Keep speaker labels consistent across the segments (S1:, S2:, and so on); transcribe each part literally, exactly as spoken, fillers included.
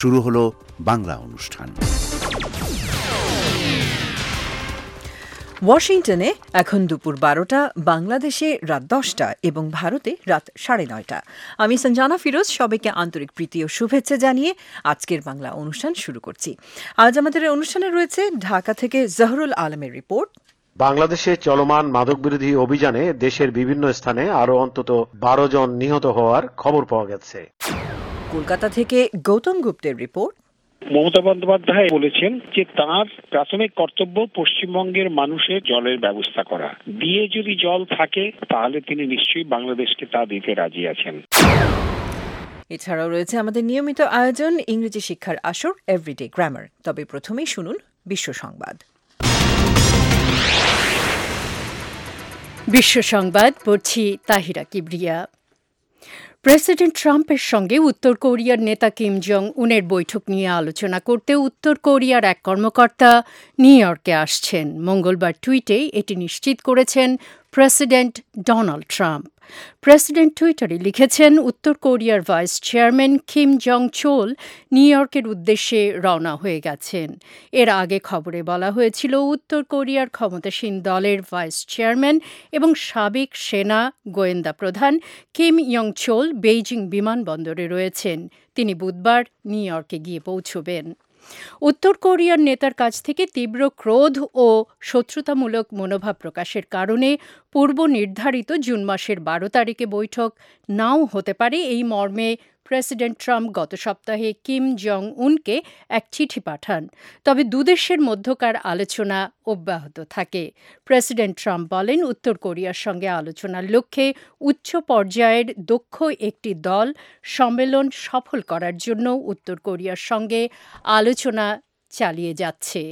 S1: শুরু হলো বাংলা অনুষ্ঠান।
S2: ওয়াশিংটনে এখন দুপুর বারোটা, বাংলাদেশে রাত দশটা এবং ভারতে রাত সাড়ে নয়টা। আমি সঞ্জানা ফিরোজ, সবাইকে আন্তরিক প্রীতি ও শুভেচ্ছা জানিয়ে আজকের বাংলা অনুষ্ঠান শুরু করছি। আজ আমাদের অনুষ্ঠানে রয়েছে ঢাকা থেকে জহরুল আলমের রিপোর্ট।
S3: বাংলাদেশে চলমান মাদকবিরোধী অভিযানে দেশের বিভিন্ন স্থানে আরো অন্তত বারো জন নিহত হওয়ার খবর পাওয়া গেছে।
S2: কলকাতা থেকে গৌতম গুপ্তের রিপোর্ট।
S4: মমতা বন্দ্যোপাধ্যায় বলেছেন যে তাঁর প্রাথমিক কর্তব্য পশ্চিমবঙ্গের মানুষের জলের ব্যবস্থা করা। দিয়ে যদি জল থাকে তাহলে তিনি নিশ্চয়ই বাংলাদেশকে তা দিতে রাজি আছেন।
S2: এছাড়াও রয়েছে আমাদের নিয়মিত আয়োজন ইংরেজি শিক্ষার আসর এভরিডে গ্রামার। তবে প্রথমেই শুনুন বিশ্ব সংবাদ।
S5: বিশ্ব সংবাদ পড়ছি তাহিরা কিবরিয়া। প্রেসিডেন্ট ট্রাম্পের সঙ্গে উত্তর কোরিয়ার নেতা কিম জং উনের বৈঠক নিয়ে আলোচনা করতে উত্তর কোরিয়ার এক কর্মকর্তা নিউ ইয়র্কে আসছেন। মঙ্গলবার টুইটে এটি নিশ্চিত করেছেন প্রেসিডেন্ট ডোনাল্ড ট্রাম্প। প্রেসিডেন্ট টুইটারে লিখেছেন, উত্তর কোরিয়ার vice chairman Kim Jong Chol New ইয়র্কের উদ্দেশ্যে রওনা হয়ে গেছেন। এর আগে খবরে বলা হয়েছিল উত্তর কোরিয়ার ক্ষমতাসীন দলের ভাইস চেয়ারম্যান এবং সাবেক সেনা গোয়েন্দা প্রধান কিম ইয়ং চোল বেইজিং বিমানবন্দরে রয়েছেন। তিনি বুধবার নিউ ইয়র্কে গিয়ে পৌঁছবেন। উত্তর কোরিয়ার নেতার কাছ থেকে তীব্র ক্রোধ ও শত্রুতামূলক মনোভাব প্রকাশের কারণে পূর্ব নির্ধারিত জুন মাসের বারো তারিখে বৈঠক নাও হতে পারে, এই মর্মে প্রেসিডেন্ট ট্রাম্প গত সপ্তাহে কিম জং উনকে এক চিঠি পাঠান। তবে দুদেশের মধ্যকার আলোচনা অব্যাহত থাকে। প্রেসিডেন্ট ট্রাম্প বলেন, উত্তর কোরিয়ার সঙ্গে আলোচনার লক্ষ্যে উচ্চ পর্যায়ের দক্ষ একটি দল সম্মেলন সফল করার জন্য উত্তর কোরিয়ার সঙ্গে আলোচনা চালিয়ে যাচ্ছে।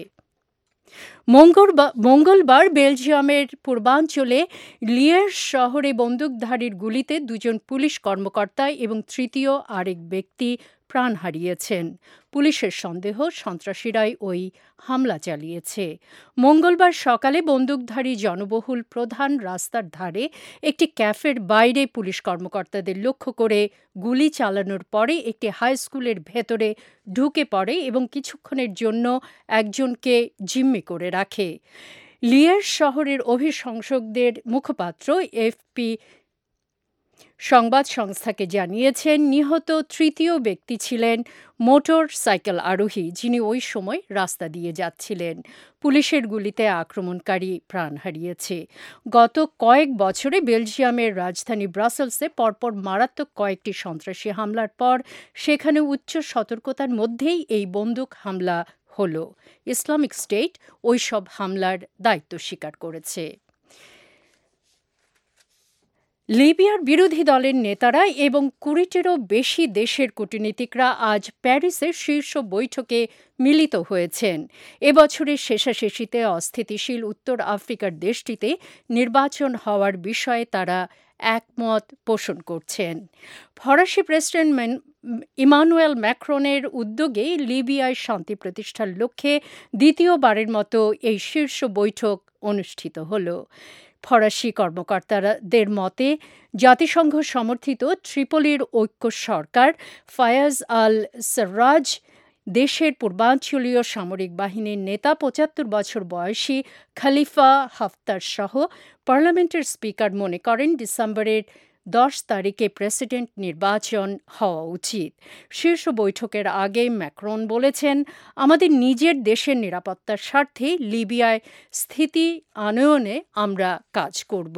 S5: মঙ্গলবার বেলজিয়ামের পূর্বাঞ্চলে লিয়ের শহরে বন্দুকধারীর গুলিতে দুজন পুলিশ কর্মকর্তা এবং তৃতীয় আরেক ব্যক্তি প্রাণ হারিয়েছেন। পুলিশের সন্দেহ সন্ত্রাসীরাই ওই হামলা চালিয়েছে। মঙ্গলবার সকালে বন্দুকধারী জনবহুল প্রধান রাস্তার ধারে একটি ক্যাফের বাইরে পুলিশ কর্মকর্তাদের লক্ষ্য করে গুলি চালানোর পরে একটি হাই স্কুলের ভেতরে ঢুকে পড়ে এবং কিছুক্ষণের জন্য একজনকে জিম্মি করে রাখে। লিয়ের শহরের অভিশংসকদের মুখপাত্র এফপি সংবাদ সংস্থাকে জানিয়েছেন, নিহত তৃতীয় ব্যক্তি ছিলেন মোটর সাইকেল আরোহী, যিনি ওই সময় রাস্তা দিয়ে যাচ্ছিলেন। পুলিশের গুলিতে আক্রমণকারী প্রাণ হারিয়েছে। গত কয়েক বছরে বেলজিয়ামের রাজধানী ব্রাসেলসে পরপর মারাত্মক কয়েকটি সন্ত্রাসী হামলার পর সেখানে উচ্চ সতর্কতার মধ্যেই এই বন্দুক হামলা হলো। ইসলামিক স্টেট ওই সব হামলার দায়িত্ব স্বীকার করেছে। লিবিয়ার বিরোধী দলের নেতারা এবং কুড়িটিরও বেশি দেশের কূটনীতিকরা আজ প্যারিসের শীর্ষ বৈঠকে মিলিত হয়েছেন। এবছরের শেষাশেষিতে অস্থিতিশীল উত্তর আফ্রিকার দেশটিতে নির্বাচন হওয়ার বিষয়ে তারা একমত পোষণ করছেন। ফরাসি প্রেসিডেন্ট ইমানুয়েল ম্যাক্রনের উদ্যোগে লিবিয়ায় শান্তি প্রতিষ্ঠার লক্ষ্যে দ্বিতীয়বারের মতো এই শীর্ষ বৈঠক অনুষ্ঠিত হলো। ফরাসি কর্মকর্তাদের মতে জাতিসংঘ সমর্থিত ত্রিপোলির ঐক্য সরকার ফায়াজ আল সাররাজ দেশের পূর্বাঞ্চলীয় সামরিক বাহিনীর নেতা পঁচাত্তর বছর বয়সী খলিফা হাফতার সহ পার্লামেন্টের স্পিকার মনে করেন ডিসেম্বরের দশ তারিখে প্রেসিডেন্ট নির্বাচন হওয়া উচিত। শীর্ষ বৈঠকের আগে ম্যাক্রন বলেছেন, আমাদের নিজের দেশের নিরাপত্তার স্বার্থে লিবিয়ায় স্থিতি আনয়নে আমরা কাজ করব।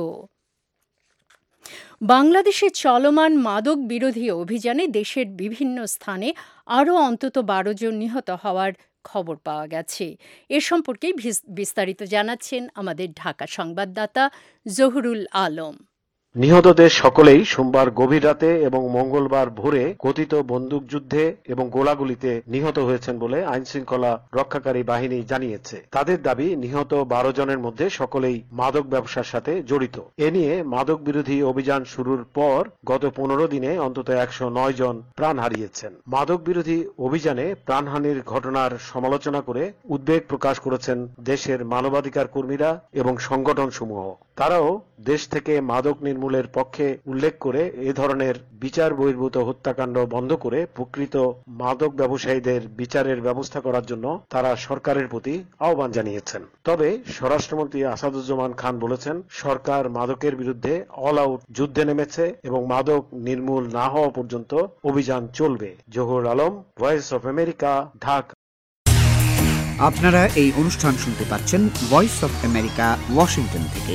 S5: বাংলাদেশে চলমান মাদক বিরোধী অভিযানে দেশের বিভিন্ন স্থানে আরও অন্তত বারো জন নিহত হওয়ার খবর পাওয়া গেছে। এ সম্পর্কে বিস্তারিত জানাচ্ছেন আমাদের ঢাকা সংবাদদাতা জহুরুল আলম।
S3: নিহতদের সকলেই সোমবার গভীর রাতে এবং মঙ্গলবার ভোরে কথিত বন্দুকযুদ্ধে এবং গোলাগুলিতে নিহত হয়েছেন বলে আইনশৃঙ্খলা রক্ষাকারী বাহিনী জানিয়েছে। তাদের দাবি, নিহত বারো জনের মধ্যে সকলেই মাদক ব্যবসার সাথে জড়িত। এ নিয়ে মাদক বিরোধী অভিযান শুরুর পর গত পনেরো দিনে অন্তত একশো নয় জন প্রাণ হারিয়েছেন। মাদক বিরোধী অভিযানে প্রাণহানির ঘটনার সমালোচনা করে উদ্বেগ প্রকাশ করেছেন দেশের মানবাধিকার কর্মীরা এবং সংগঠন সমূহ। তারাও দেশ থেকে মাদক নির্মূল মূলের পক্ষে উল্লেখ করে এ ধরনের বিচার বহির্ভূত হত্যাকাণ্ড বন্ধ করে প্রকৃত মাদক ব্যবসায়ীদের বিচারের ব্যবস্থা করার জন্য তারা সরকারের প্রতি আহ্বান জানিয়েছেন। তবে স্বরাষ্ট্রমন্ত্রী আসাদুজ্জামান খান বলেছেন, সরকার মাদকের বিরুদ্ধে অল আউট যুদ্ধে নেমেছে এবং মাদক নির্মূল না হওয়া পর্যন্ত অভিযান চলবে। Zahur Alam, voice of America, Dhaka.
S1: আপনারা এই অনুষ্ঠান শুনতে পাচ্ছেন ভয়েস অফ আমেরিকা, ওয়াশিংটন থেকে।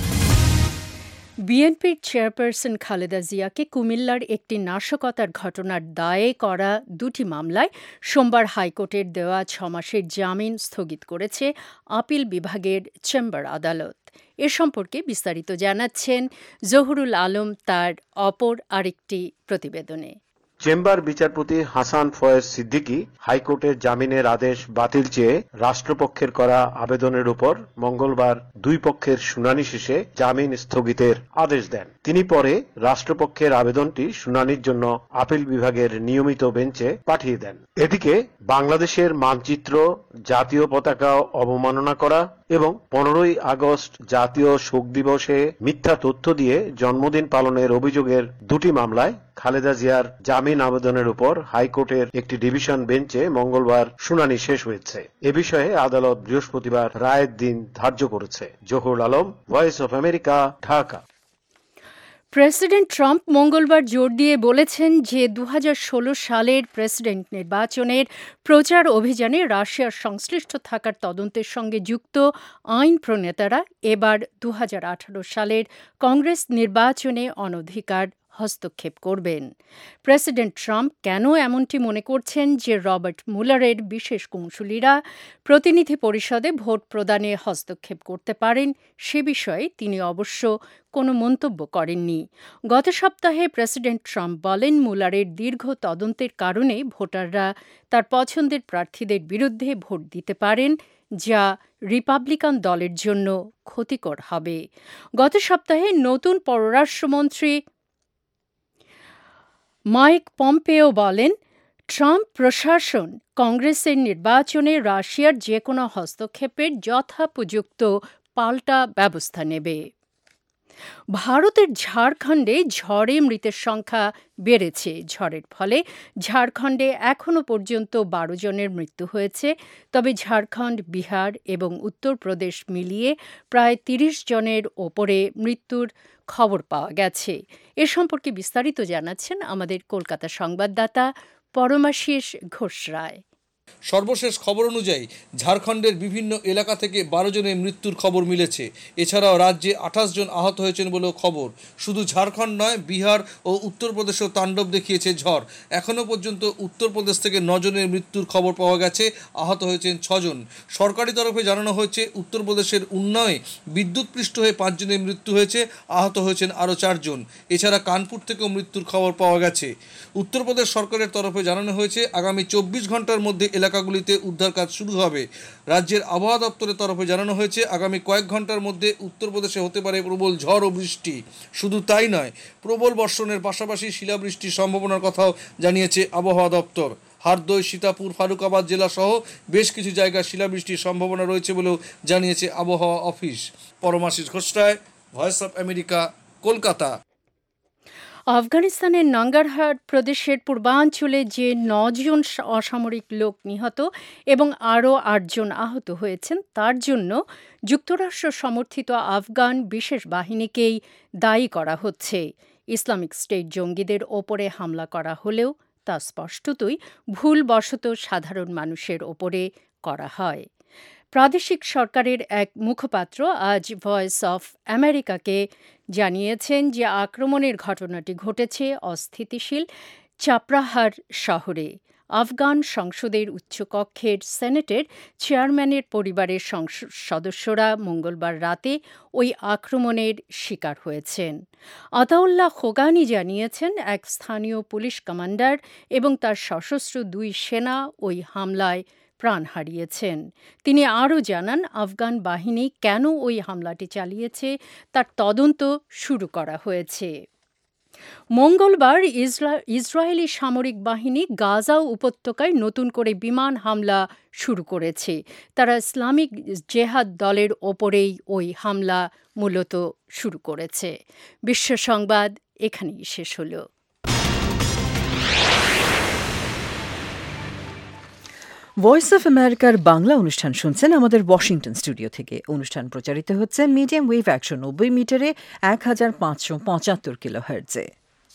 S5: বিএনপির চেয়ারপারসন খালেদা জিয়াকে কুমিল্লার একটি নাশকতার ঘটনার দায়ে করা দুটি মামলায় সোমবার হাইকোর্টের দেওয়া ছমাসের জামিন স্থগিত করেছে আপিল বিভাগের চেম্বার আদালত। এ সম্পর্কে বিস্তারিত জানাচ্ছেন জহুরুল আলম তার অপর আরেকটি প্রতিবেদনে।
S3: চেম্বার বিচারপতি হাসান ফয়েজ সিদ্দিকী হাইকোর্টের জামিনের আদেশ বাতিল চেয়ে রাষ্ট্রপক্ষের করা আবেদনের উপর মঙ্গলবার দুই পক্ষের শুনানি শেষে জামিন স্থগিতের আদেশ দেন। তিনি পরে রাষ্ট্রপক্ষের আবেদনটি শুনানির জন্য আপিল বিভাগের নিয়মিত বেঞ্চে পাঠিয়ে দেন। এদিকে বাংলাদেশের মানচিত্র, জাতীয় পতাকা অবমাননা করা এবং পনেরোই আগস্ট জাতীয় শোক দিবসে মিথ্যা তথ্য দিয়ে জন্মদিন পালনের অভিযোগের দুটি মামলায় খালেদা জিয়ার জামিন আবেদনের উপর হাইকোর্টের একটি ডিভিশন বেঞ্চে মঙ্গলবার শুনানি শেষ হয়েছে। এ বিষয়ে আদালত বৃহস্পতিবার রায়ের দিন ধার্য করেছে। Zahur Alam, voice of America, Dhaka.
S5: President Trump মঙ্গলবার জোর দিয়ে বলেছেন যে দু হাজার ষোলো সালের প্রেসিডেন্ট নির্বাচনের প্রচার অভিযানে রাশিয়ার সংশ্লিষ্ট থাকার তদন্তের সঙ্গে যুক্ত আইন প্রণেতারা এবার দু হাজার আঠারো সালের কংগ্রেস নির্বাচনে অনধিকার হস্তক্ষেপ করবেন। প্রেসিডেন্ট ট্রাম্প কেন এমনটি মনে করছেন যে রবার্ট মুলারের বিশেষ কৌঁসুলিরা প্রতিনিধি পরিষদে ভোট প্রদানে হস্তক্ষেপ করতে পারেন সে বিষয়ে তিনি অবশ্য কোনো মন্তব্য করেননি। গত সপ্তাহে প্রেসিডেন্ট ট্রাম্প বলেন, মুলারের দীর্ঘ তদন্তের কারণে ভোটাররা তার পছন্দের প্রার্থীদের বিরুদ্ধে ভোট দিতে পারেন, যা রিপাবলিকান দলের জন্য ক্ষতিকর হবে। গত সপ্তাহে নতুন পররাষ্ট্রমন্ত্রী মাইক পম্পেও বলেন, ট্রাম্প প্রশাসন কংগ্রেসের নির্বাচনে রাশিয়ার যে কোনো হস্তক্ষেপের যথোপযুক্ত পাল্টা ব্যবস্থা নেবে। ভারতের ঝাড়খণ্ডে ঝড়ে মৃতের সংখ্যা বেড়েছে। ঝড়ের ফলে ঝাড়খণ্ডে এখনও পর্যন্ত বারো জনের মৃত্যু হয়েছে, তবে ঝাড়খণ্ড, বিহার এবং উত্তরপ্রদেশ মিলিয়ে প্রায় তিরিশ জনের ওপরে মৃত্যুর খবর পাওয়া গেছে। এ সম্পর্কে বিস্তারিত জানাচ্ছেন আমাদের কলকাতা সংবাদদাতা পরমাশিস ঘোষ রায়।
S6: সর্বশেষ খবর অনুযায়ী ঝাড়খণ্ডের বিভিন্ন এলাকা থেকে বারো জনের মৃত্যুর খবর মিলেছে। এছাড়াও রাজ্যে আঠাশ জন আহত হয়েছেন বলেও খবর। শুধু ঝাড়খণ্ড নয়, বিহার ও উত্তরপ্রদেশেও তাণ্ডব দেখিয়েছে ঝড়। এখনও পর্যন্ত উত্তরপ্রদেশ থেকে নজনের মৃত্যুর খবর পাওয়া গেছে, আহত হয়েছেন ছজন। সরকারি তরফে জানানো হয়েছে উত্তরপ্রদেশের উন্নয়ে বিদ্যুৎপৃষ্ট হয়ে পাঁচজনের মৃত্যু হয়েছে, আহত হয়েছেন আরও চারজন। এছাড়া কানপুর থেকেও মৃত্যুর খবর পাওয়া গেছে। উত্তরপ্রদেশ সরকারের তরফে জানানো হয়েছে আগামী চব্বিশ ঘন্টার মধ্যে এলাকাগুলিতে উদ্ধার কাজ শুরু হবে। রাজ্যের আবহাওয়া দপ্তরের তরফে জানানো হয়েছে আগামী কয়েক ঘন্টার মধ্যে উত্তরপ্রদেশে হতে পারে প্রবল ঝড় ও বৃষ্টি। শুধু তাই নয়, প্রবল বর্ষণের পাশাপাশি শিলাবৃষ্টির সম্ভাবনার কথাও জানিয়েছে আবহাওয়া দপ্তর। হারদৈ, সীতাপুর, ফারুকাবাদ জেলা সহ বেশ কিছু জায়গায় শিলাবৃষ্টির সম্ভাবনা রয়েছে বলেও জানিয়েছে আবহাওয়া office. Paramashis Ghosh Roy, voice of America, Kolkata.
S5: আফগানিস্তানের নাঙ্গারহার প্রদেশের পূর্বাঞ্চলে যে নজন অসামরিক লোক নিহত এবং আরও আটজন আহত হয়েছেন তার জন্য যুক্তরাষ্ট্র সমর্থিত আফগান বিশেষ বাহিনীকেই দায়ী করা হচ্ছে। ইসলামিক স্টেট জঙ্গিদের ওপরে হামলা করা হলেও তা স্পষ্টতই ভুলবশত সাধারণ মানুষের ওপরে করা হয়। প্রাদেশিক সরকারের এক মুখপাত্র আজ ভয়েস অফ আমেরিকাকে জানিয়েছেন যে আক্রমণের ঘটনাটি ঘটেছে অস্থিতিশীল চাপরাহার শহরে। আফগান সংসদের উচ্চকক্ষের সেনেটের চেয়ারম্যানের পরিবারের সদস্যরা মঙ্গলবার রাতে ওই আক্রমণের শিকার হয়েছেন। আতাউল্লাহ খোগানি জানিয়েছেন এক স্থানীয় পুলিশ কমান্ডার এবং তার সশস্ত্র দুই সেনা ওই হামলায় প্রাণ হারিয়েছেন। তিনি আরও জানান, আফগান বাহিনী কেন ওই হামলাটি চালিয়েছে তার তদন্ত শুরু করা হয়েছে। মঙ্গলবার ইসরায়েলি সামরিক বাহিনী গাজা উপত্যকায় নতুন করে বিমান হামলা শুরু করেছে। তারা ইসলামিক জেহাদ দলের ওপরেই ওই হামলা মূলত শুরু করেছে। বিশ্ব সংবাদ এখানেই শেষ হলো।
S2: ভয়েস অফ আমেরিকার বাংলা অনুষ্ঠান শুনছেন আমাদের ওয়াশিংটন স্টুডিও থেকে। অনুষ্ঠান প্রচারিত হচ্ছে মিডিয়াম ওয়েভ একশো নব্বই মিটারে এক হাজার পাঁচশো পঁচাত্তর কিলো হার্টজে।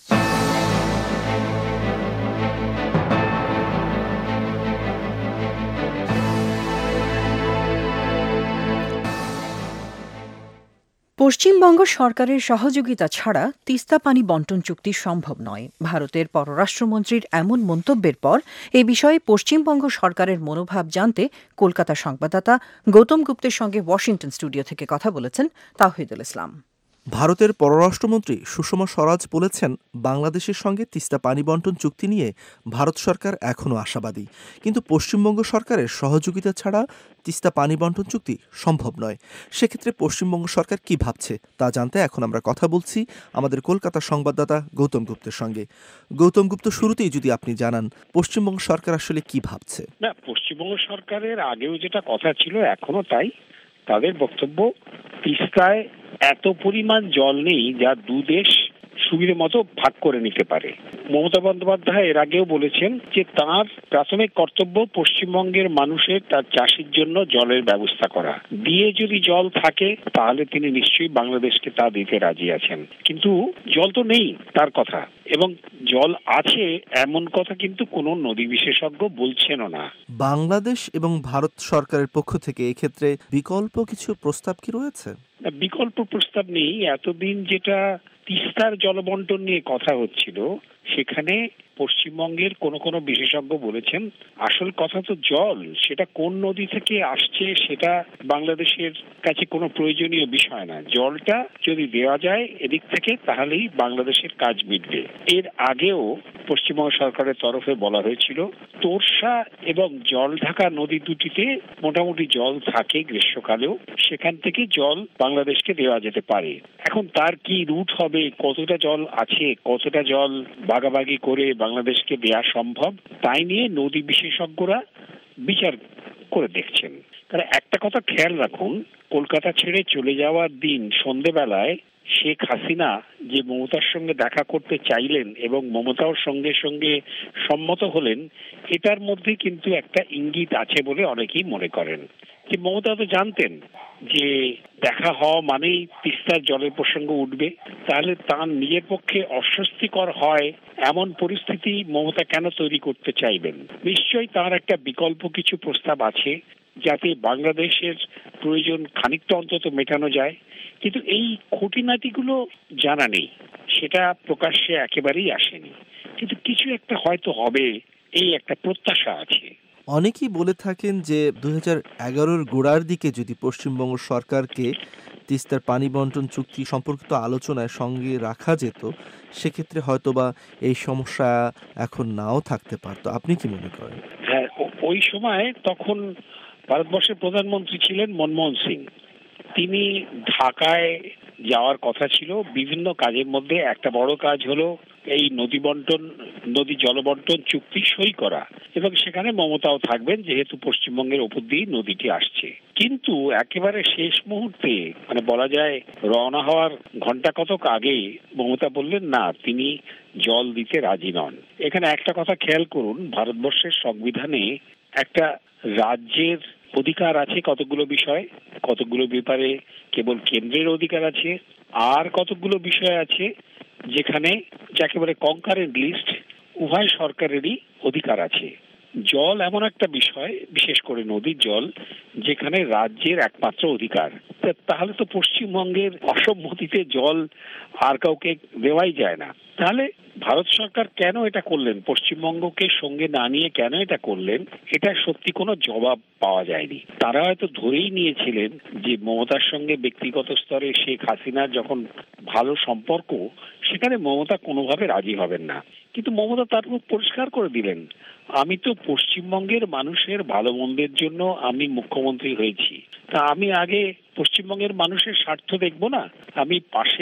S2: পশ্চিমবঙ্গ সরকারের সহযোগিতা ছাড়া তিস্তা পানি বন্টন চুক্তি সম্ভব নয়। ভারতের পররাষ্ট্রমন্ত্রীর এমন মন্তব্যের পর এ বিষয়ে পশ্চিমবঙ্গ সরকারের মনোভাব জানতে কলকাতা সংবাদদাতা গৌতম গুপ্তের সঙ্গে ওয়াশিংটন স্টুডিও থেকে কথা বলেছেন তাওহিদুল ইসলাম।
S7: ভারতের পররাষ্ট্রমন্ত্রী সুষমা স্বরাজ বলেছেন, বাংলাদেশের সঙ্গে তিস্তা পানি বন্টন চুক্তি নিয়ে ভারত সরকার এখনও আশাবাদী, কিন্তু পশ্চিমবঙ্গ সরকারের সহযোগিতা ছাড়া তিস্তা পানি বন্টন চুক্তি সম্ভব নয়। সেক্ষেত্রে পশ্চিমবঙ্গ সরকার কি ভাবছে তা জানতে এখন আমরা কথা বলছি আমাদের কলকাতার সংবাদদাতা গৌতম গুপ্তের সঙ্গে। গৌতম গুপ্ত, শুরুতেই যদি আপনি জানান পশ্চিমবঙ্গ সরকার আসলে কি ভাবছে।
S4: না, পশ্চিমবঙ্গ সরকারের আগেও যেটা কথা ছিল এখনো তাই। তাদের বক্তব্য, তিস্তায় এত পরিমাণ জল নেই যা দু দেশ সুবিধে মতো ভাগ করে নিতে পারে। মমতা বন্দ্যোপাধ্যায় এর আগেও বলেছেন যে তাঁর প্রাথমিক কর্তব্য পশ্চিমবঙ্গের মানুষের তার চাষের জন্য জলের ব্যবস্থা করা। দিয়ে যদি জল থাকে তাহলে তিনি নিশ্চয়ই বাংলাদেশকে তা দিতে রাজি আছেন। কিন্তু জল তো নেই তার কথা, এবং জল আছে এমন কথা কিন্তু কোনো নদী বিশেষজ্ঞ বলছেনও না।
S7: বাংলাদেশ এবং ভারত সরকারের পক্ষ থেকে এক্ষেত্রে বিকল্প কিছু প্রস্তাব কি রয়েছে?
S4: বিকল্প প্রস্তাব নেই। এতদিন যেটা তিস্তার জলবন্টন নিয়ে কথা হচ্ছিল, সেখানে পশ্চিমবঙ্গের কোন কোন বিশেষজ্ঞ বলেছেন আসল কথা তো জল, সেটা কোন নদী থেকে আসছে সেটা বাংলাদেশের কাছে কোনো প্রয়োজনীয় বিষয় না। জলটা যদি দেওয়া যায় এদিক থেকে তাহলেই বাংলাদেশের কাজ মিটবে। এর আগেও পশ্চিমবঙ্গ সরকারের তরফে বলা হয়েছিল তোরসা এবং জল ঢাকা নদী দুটিতে মোটামুটি জল থাকে গ্রীষ্মকালেও, সেখান থেকে জল বাংলাদেশকে দেওয়া যেতে পারে। এখন তার কি রুট হবে, কতটা জল আছে, কতটা জল ভাগাভাগি করে বাংলাদেশকে দেয়া সম্ভব, তাই নিয়ে নদী বিশেষজ্ঞরা বিচার করে দেখছেন। তাহলে একটা কথা খেয়াল রাখুন, কলকাতা ছেড়ে চলে যাওয়ার দিন সন্ধেবেলায় শেখ হাসিনা যে মমতার সঙ্গে দেখা করতে চাইলেন এবং মমতাও সঙ্গে সঙ্গে সম্মত হলেন, এটার মধ্যে কিন্তু একটা ইঙ্গিত আছে বলে অনেকেই মনে করেন। যে মমতা তো জানতেন যে দেখা হওয়া মানেই তিস্তার জলের প্রসঙ্গ উঠবে, তাহলে তার নিজের পক্ষে অস্বস্তিকর হয় এমন পরিস্থিতি মমতা কেন তৈরি করতে চাইবেন? নিশ্চয়ই তার একটা বিকল্প কিছু প্রস্তাব আছে যাতে বাংলাদেশের প্রয়োজন খানিকটা অন্তত মেটানো যায়, কিন্তু এই খুঁটিনাটিগুলো জানা নেই, সেটা প্রকাশ্যে একেবারেই আসেনি। কিন্তু কিছু একটা হয়তো হবে, এই একটা প্রত্যাশা আছে।
S7: অনেকেই বলে থাকেন যে দুই হাজার এগারোর গোড়ার দিকে যদি পশ্চিমবঙ্গ সরকারকে তিস্তার পানি বন্টন চুক্তি সম্পর্কিত আলোচনায় সঙ্গে রাখা যেত, সেক্ষেত্রে হয়তোবা এই সমস্যা এখন নাও থাকতে পারত। আপনি কি মনে করেন?
S4: হ্যাঁ, ওই সময় তখন ভারতবর্ষের প্রধানমন্ত্রী ছিলেন মনমোহন সিং। তিনি ঢাকায় যাওয়ার কথা ছিল বিভিন্ন কাজের মধ্যে একটা বড় কাজ হলো এই নদী বন্টন নদী জলবন্টন চুক্তি সই করা, এবং সেখানে মমতাও থাকবেন যেহেতু পশ্চিমবঙ্গের ওপর দিয়ে নদীটি আসছে। কিন্তু একেবারে শেষ মুহূর্তে, মানে বলা যায় রওনা হওয়ার ঘন্টা কতক আগে, মমতা বললেন না, তিনি জল দিতে রাজি নন। এখানে একটা কথা খেয়াল করুন, ভারতবর্ষের সংবিধানে একটা রাজ্যের অধিকার আছে কতগুলো বিষয়, কতগুলো ব্যাপারে কেবল কেন্দ্রের অধিকার আছে, আর কতগুলো বিষয় আছে যেখানে যাকে বলে কনকারেন্ট লিস্ট, উভয় সরকারেরই অধিকার আছে। জল এমন একটা বিষয়, বিশেষ করে নদীর জল, যেখানে রাজ্যের একমাত্র অধিকার। তাহলে তো পশ্চিমবঙ্গের অসম্মতিতে জল আর কাউকে দেওয়াই যায় না। তাহলে ভারত সরকার কেন এটা করলেন, পশ্চিমবঙ্গকে সঙ্গে না নিয়ে কেন এটা করলেন, এটা সত্যি কোনো জবাব পাওয়া যায়নি। তারা হয়তো ধরেই নিয়েছিলেন যে মমতার সঙ্গে ব্যক্তিগত স্তরে শেখ হাসিনার যখন ভালো সম্পর্ক, সেখানে মমতা কোনোভাবে রাজি হবেন না। কিন্তু মমতা তার মুখ পরিষ্কার করে দিলেন, আমি তো পশ্চিমবঙ্গের মানুষের ভালো মন্দের জন্য আমি মুখ্যমন্ত্রী হয়েছি, তা আমি আগে পশ্চিমবঙ্গের মানুষের স্বার্থ দেখব না, আমি পাশের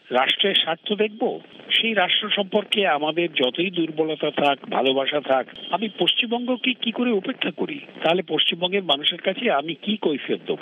S4: রাষ্ট্রের স্বার্থ দেখব? সেই রাষ্ট্র সম্পর্কে আমাদের যতই দুর্বলতা থাক, ভালোবাসা থাক, আমি পশ্চিমবঙ্গকে কি করে উপেক্ষা করি? তাহলে পশ্চিমবঙ্গের মানুষের কাছে আমি কি কৈফিয়ত দেবো?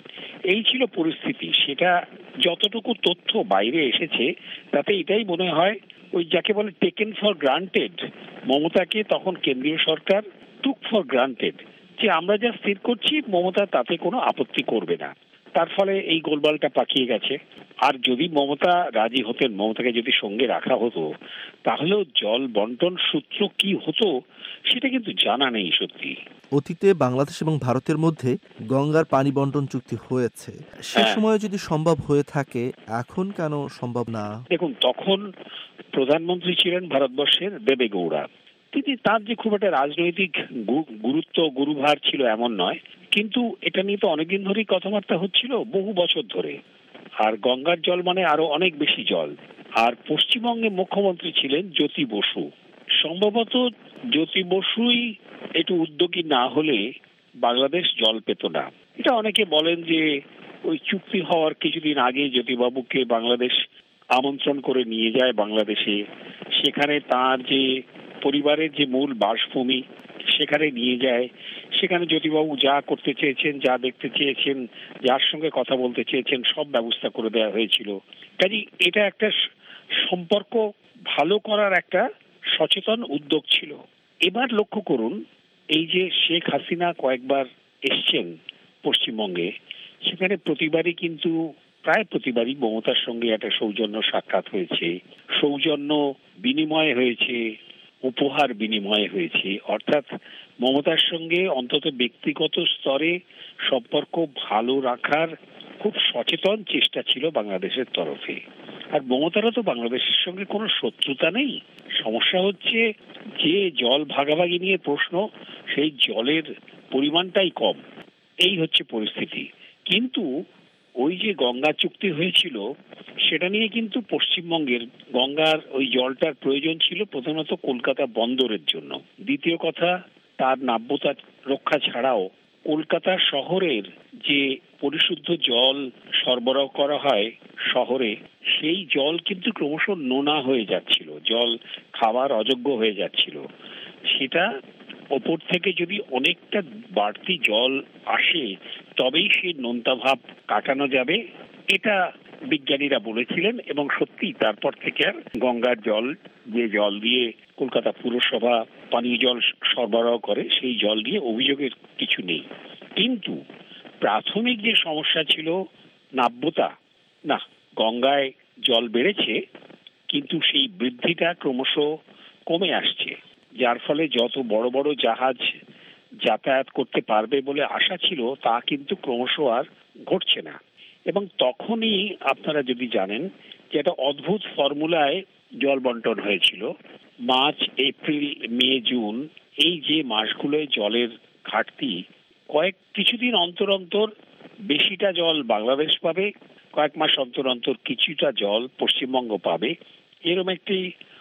S4: এই ছিল পরিস্থিতি। সেটা যতটুকু তথ্য বাইরে এসেছে তাতে এটাই মনে হয়, ওই যাকে বলে টেকেন ফর গ্রান্টেড, মমতাকে তখন কেন্দ্রীয় সরকার টুক ফর গ্রান্টেড, যে আমরা যা স্থির করছি মমতা তাতে কোনো আপত্তি করবে না। তার ফলে এই গোলমালটা পাকিয়ে গেছে। আর যদি মমতা রাজি হতেন, মমতাকে যদি সঙ্গে রাখা হতো, তাহলেও জল বন্টন সূত্র কি হতো সেটা কিন্তু জানা নেই সত্যি।
S7: অতীতে বাংলাদেশ এবং ভারতের মধ্যে গঙ্গার পানি বন্টন চুক্তি হয়েছে, সে সময় যদি সম্ভব হয়ে থাকে, এখন কেন সম্ভব না?
S4: দেখুন, তখন প্রধানমন্ত্রী ছিলেন ভারতবর্ষের দেবেগৌড়া। তিনি, তার যে খুব একটা রাজনৈতিক গুরুত্ব গুরুভার ছিল এমন নয়, কিন্তু এটা নিয়ে তো অনেকদিন ধরেই কথাবার্তা হচ্ছিল, বহু বছর ধরে। আর গঙ্গার জল মানে আরো অনেক বেশি জল। আর পশ্চিমবঙ্গে মুখ্যমন্ত্রী ছিলেন জ্যোতি বসু। সম্ভবত জ্যোতি বসুই একটু উদ্যোগী না হলে বাংলাদেশ জল পেত না। এটা অনেকে বলেন যে ওই চুক্তি হওয়ার কিছুদিন আগে জ্যোতিবাবুকে বাংলাদেশ আমন্ত্রণ করে নিয়ে যায় বাংলাদেশে, সেখানে তার যে পরিবারের যে মূল বাসভূমি সেখানে নিয়ে যায়, সেখানে জ্যোতিবাবু যা করতে চেয়েছেন, যা দেখতে চেয়েছেন, যার সঙ্গে কথা বলতে চেয়েছেন, সব ব্যবস্থা করে দেওয়া হয়েছিল। কাজে এটা একটা সম্পর্ক ভালো করার একটা সচেতন উদ্যোগ ছিল। এবার লক্ষ্য করুন, এই যে শেখ হাসিনা কয়েকবার এসছেন পশ্চিমবঙ্গে, সেখানে প্রতিবারই কিন্তু প্রায় প্রতিবারই মমতার সঙ্গে একটা সৌজন্য সাক্ষাৎ হয়েছে, সৌজন্য বিনিময় হয়েছে, উপহার বিনিময় হয়েছে। অর্থাৎ মমতার সঙ্গে অন্তত ব্যক্তিগত স্তরে সম্পর্ক ভালো রাখার খুব সচেতন চেষ্টা ছিল বাংলাদেশের তরফে। আর মমতারও তো বাংলাদেশের সঙ্গে কোনো শত্রুতা নেই। সমস্যা হচ্ছে যে জল ভাগাভাগি নিয়ে প্রশ্ন, সেই জলের পরিমাণটাই কম, এই হচ্ছে পরিস্থিতি। কিন্তু ওই যে গঙ্গা চুক্তি হয়েছিল সেটা নিয়ে কিন্তু পশ্চিমবঙ্গের গঙ্গার ওই জলটার প্রয়োজন ছিল প্রধানত কলকাতা বন্দরের জন্য। দ্বিতীয় কথা, তার নাব্যতা রক্ষা ছাড়াও কলকাতা শহরের যে পরিশুদ্ধ জল সরবরাহ করা হয় শহরে, সেই জল কিন্তু ক্রমশ নোনা হয়ে যাচ্ছিল, জল খাওয়ার অযোগ্য হয়ে যাচ্ছিল। সেটা ওপর থেকে যদি অনেকটা বাড়তি জল আসে তবেই সেই নোনতা ভাব কাটানো যাবে, এটা বিজ্ঞানীরা বলেছিলেন। এবং সত্যি তারপর থেকে আর গঙ্গার জল, যে জল দিয়ে কলকাতা পুরসভা পানীয় জল সরবরাহ করে, সেই জল দিয়ে অভিযোগের কিছু নেই। কিন্তু প্রাথমিক যে সমস্যা ছিল নাব্যতা, না, গঙ্গায় জল বেড়েছে কিন্তু সেই বৃদ্ধিটা ক্রমশ কমে আসছে, যার ফলে যত বড় বড় জাহাজ যাতায়াত করতে পারবে বলে আশা ছিল তা কিন্তু ক্রমশ আর ঘটছে না। এবং তখনই আপনারা যদি জানেন যে একটা অদ্ভুত ফর্মুলায় জল বন্টন হয়েছিল। মার্চ, এপ্রিল, মে, জুন, এই যে মাসগুলোয় জলের ঘাটতি, কয়েক কিছুদিন অন্তর অন্তর বেশিটা জল বাংলাদেশ পাবে, কয়েক মাস অন্তর অন্তর কিছুটা জল পশ্চিমবঙ্গ পাবে, এরকম একটি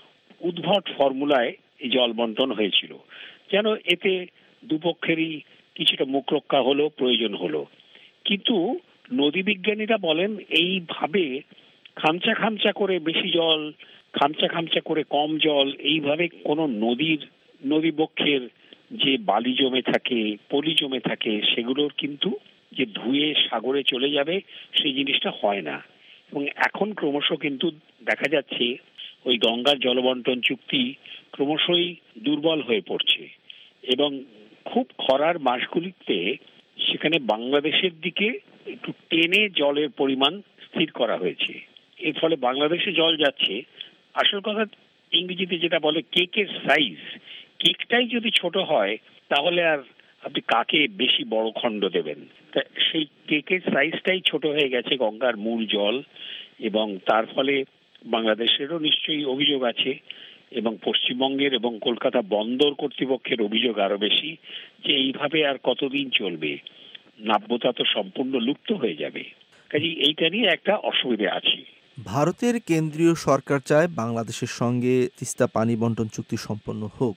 S4: উদ্ভট ফর্মুলায় এই জল বন্টন হয়েছিল, যেন এতে দুপক্ষেরই কিছুটা মুখ রক্ষা হলো, প্রয়োজন হলো। কিন্তু নদী বিজ্ঞানীরা বলেন এইভাবে খামচা খামচা করে বেশি জল, খামচা খামচা করে কম জল, এইভাবে কোনো নদীর নদী বক্ষের যে বালি জমে থাকে, পলি জমে থাকে, সেগুলোর কিন্তু যে ধুয়ে সাগরে চলে যাবে সেই জিনিসটা হয় না। এবং এখন ক্রমশ কিন্তু দেখা যাচ্ছে ওই গঙ্গার জলবন্টন চুক্তি ক্রমশই দুর্বল হয়ে পড়ছে। এবং খুব খরার মাসগুলিতে সেখানে বাংলাদেশের দিকে একটু টেনে জলের পরিমাণ স্থির করা হয়েছে। এর ফলে বাংলাদেশে জল যাচ্ছে। আসল কথা, ইংরেজিতে যেটা বলে কেকের সাইজ, কেকটাই যদি ছোট হয় তাহলে আর আপনি কাকে বেশি বড় খণ্ড দেবেন? তা সেই কেকের সাইজটাই ছোট হয়ে গেছে গঙ্গার মূল জল। এবং তার ফলে বাংলাদেশেরও নিশ্চয়ই অভিযোগ আছে, এবং পশ্চিমবঙ্গের এবং কলকাতা বন্দর কর্তৃপক্ষের অভিযোগ আরো বেশি, যে এইভাবে আর কতদিন চলবে, নাব্যতা তো সম্পূর্ণ লুপ্ত হয়ে যাবে। কাজে এইটা নিয়ে একটা অসুবিধা আছে।
S7: ভারতের কেন্দ্রীয় সরকার চায় বাংলাদেশের সঙ্গে তিস্তা পানি বন্টন চুক্তি সম্পন্ন হোক,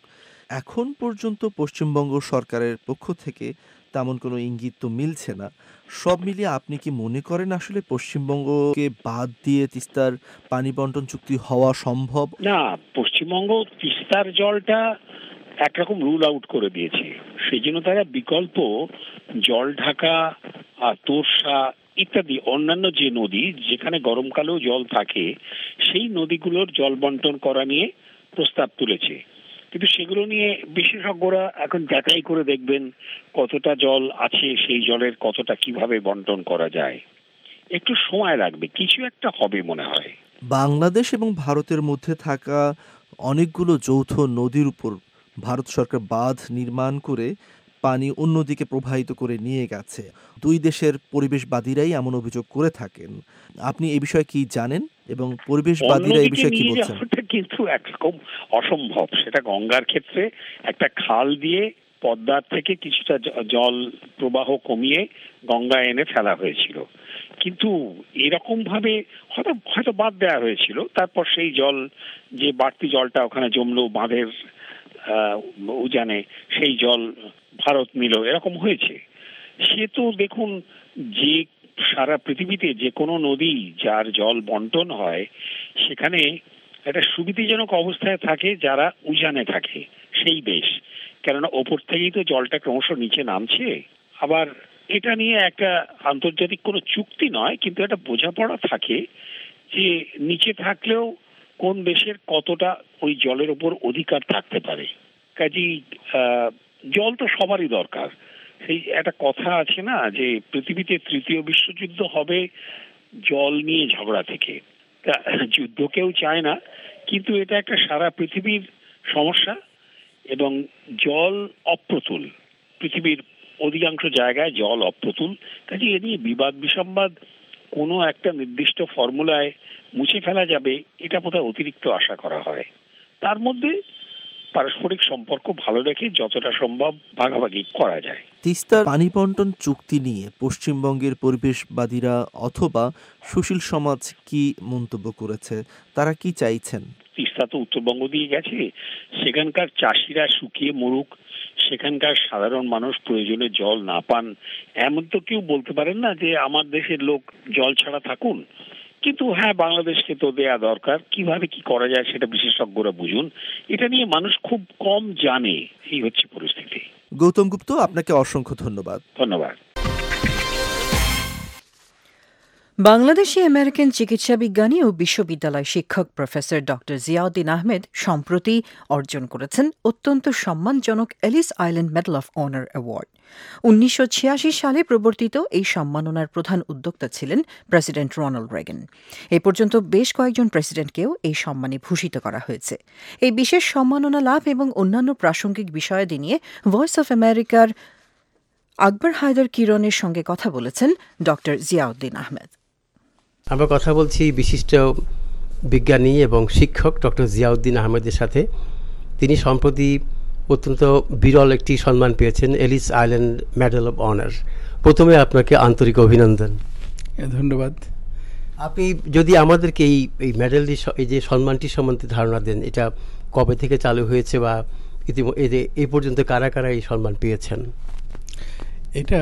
S7: এখন পর্যন্ত পশ্চিমবঙ্গ সরকারের পক্ষ থেকে তেমন কোনো ইঙ্গিত তো মিলছে না। সব মিলিয়ে আপনি কি মনে করেন আসলে পশ্চিমবঙ্গকে বাদ দিয়ে তিস্তার পানি বন্টন চুক্তি হওয়া সম্ভব?
S4: না, পশ্চিমবঙ্গ তিস্তার জলটা একরকম রুল আউট করে দিয়েছে। সেই জন্য তারা বিকল্প জল ঢাকা, তোরসা ইত্যাদি অন্যান্য যে নদী যেখানে গরমকালেও জল থাকে সেই নদীগুলোর জল বন্টন করা নিয়ে প্রস্তাব তুলেছে। কিন্তু সেগুলো নিয়ে বিশেষজ্ঞরা এখন যাচাই করে দেখবেন কতটা জল আছে, সেই জলের কতটা কিভাবে বন্টন করা যায়। একটু সময় লাগবে, কিছু একটা হবে মনে হয়।
S7: বাংলাদেশ এবং ভারতের মধ্যে থাকা অনেকগুলো যৌথ নদীর উপর ভারত সরকার বাঁধ নির্মাণ করে পানি অন্যদিকে প্রবাহিত করে নিয়ে গেছে। দুই দেশের পরিবেশবাদীরাই এমন অভিযোগ করে থাকেন। আপনি এই বিষয়ে কি জানেন এবং পরিবেশবাদীরা এই বিষয়ে কি বলছেন?
S4: কিন্তু একরকম অসম্ভব। সেটা গঙ্গার ক্ষেত্রে একটা খাল দিয়ে পদ্মার থেকে কিছুটা জল প্রবাহ কমিয়ে গঙ্গা এনে ফেলা হয়েছিল, কিন্তু এরকম ভাবে হয়তো হয়তো বাদ দেওয়া হয়েছিল। তারপর সেই জল, যে বাড়তি জলটা ওখানে জমলো বাঁধের উজানে, সেই জল ভারত নিল, এরকম হয়েছে। সে তো দেখুন, যে সারা পৃথিবীতে যে কোনো নদী যার জল বন্টন হয় সেখানে একটা সুবিধাজনক অবস্থায় থাকে যারা উজানে থাকে সেই দেশ, কেননা ওপর থেকেই তো জলটা ক্রমশ নিচে নামছে। আবার এটা নিয়ে একটা আন্তর্জাতিক কোনো চুক্তি নয়, কিন্তু একটা বোঝাপড়া থাকে যে নিচে থাকলেও কোন দেশের কতটা ওই জলের উপর অধিকার থাকতে পারে। কাজেই জল তো সবারই দরকার। সেই একটা কথা আছে না যে পৃথিবীতে তৃতীয় বিশ্বযুদ্ধ হবে জল নিয়ে ঝগড়া থেকে। তা যুদ্ধ কেউ চায় না, কিন্তু এটা একটা সারা পৃথিবীর সমস্যা এবং জল অপ্রতুল। পৃথিবীর অধিকাংশ জায়গায় জল অপ্রতুল। কাজে এ নিয়ে বিবাদ বিসম্বাদ কোনো একটা নির্দিষ্ট ফর্মুলায় মুছে ফেলা যাবে এটা বোধহয় অতিরিক্ত আশা করা হয়। তার মধ্যে পারস্পরিক সম্পর্ক ভালো রেখে যতটা সম্ভব ভাগাভাগি করা যায়।
S7: তিস্তার পানি বন্টন চুক্তি নিয়ে পশ্চিমবঙ্গের পরিবেশবাদীরা অথবা সুশীল সমাজ কি মন্তব্য করেছে? তারা কি চাইছেন?
S4: তিস্তা তো উত্তরবঙ্গ দিয়ে গেছে, সেখানকার চাষিরা শুকিয়ে মরুক, সেখানকার সাধারণ মানুষ প্রয়োজনে জল না পান, এমন তো কেউ বলতে পারেন না যে আমার দেশের লোক জল ছাড়া থাকুন। কিন্তু হ্যাঁ, বাংলাদেশকে তো দেয়া দরকার। কিভাবে কি করা যায় সেটা বিশেষজ্ঞরা বুঝুন। এটা নিয়ে মানুষ খুব কম জানে, এই হচ্ছে পরিস্থিতি।
S7: গৌতম গুপ্ত, আপনাকে অসংখ্য ধন্যবাদ।
S4: ধন্যবাদ।
S2: বাংলাদেশি আমেরিকান চিকিৎসা বিজ্ঞানী ও বিশ্ববিদ্যালয় শিক্ষক প্রফেসর ডক্টর জিয়াউদ্দিন আহমেদ সম্প্রতি অর্জন করেছেন অত্যন্ত সম্মানজনক Ellis Island medal of honour award. উনিশশো ছিয়াশি সালে প্রবর্তিত এই সম্মাননার প্রধান উদ্যোক্তা ছিলেন প্রেসিডেন্ট রোনাল্ড রেগান। এ পর্যন্ত বেশ কয়েকজন প্রেসিডেন্টকেও এই সম্মানে ভূষিত করা হয়েছে। এই বিশেষ সম্মাননা লাভ এবং অন্যান্য প্রাসঙ্গিক বিষয়াদি নিয়ে ভয়েস অফ আমেরিকার আকবর হায়দার কিরণের সঙ্গে কথা বলেছেন ডক্টর জিয়াউদ্দিন আহমেদ।
S8: আমরা কথা বলছি বিশিষ্ট বিজ্ঞানী এবং শিক্ষক ডক্টর জিয়াউদ্দিন আহমেদের সাথে। তিনি সম্প্রতি অত্যন্ত বিরল একটি সম্মান পেয়েছেন, Ellis Island Medal of Honor. প্রথমে আপনাকে আন্তরিক অভিনন্দন।
S9: ধন্যবাদ।
S8: আপনি যদি আমাদেরকে এই এই মেডেলটি, এই যে সম্মানটি সম্বন্ধে ধারণা দেন, এটা কবে থেকে চালু হয়েছে বা ইতিমধ্যে এই পর্যন্ত কারা কারা এই সম্মান পেয়েছেন?
S9: এটা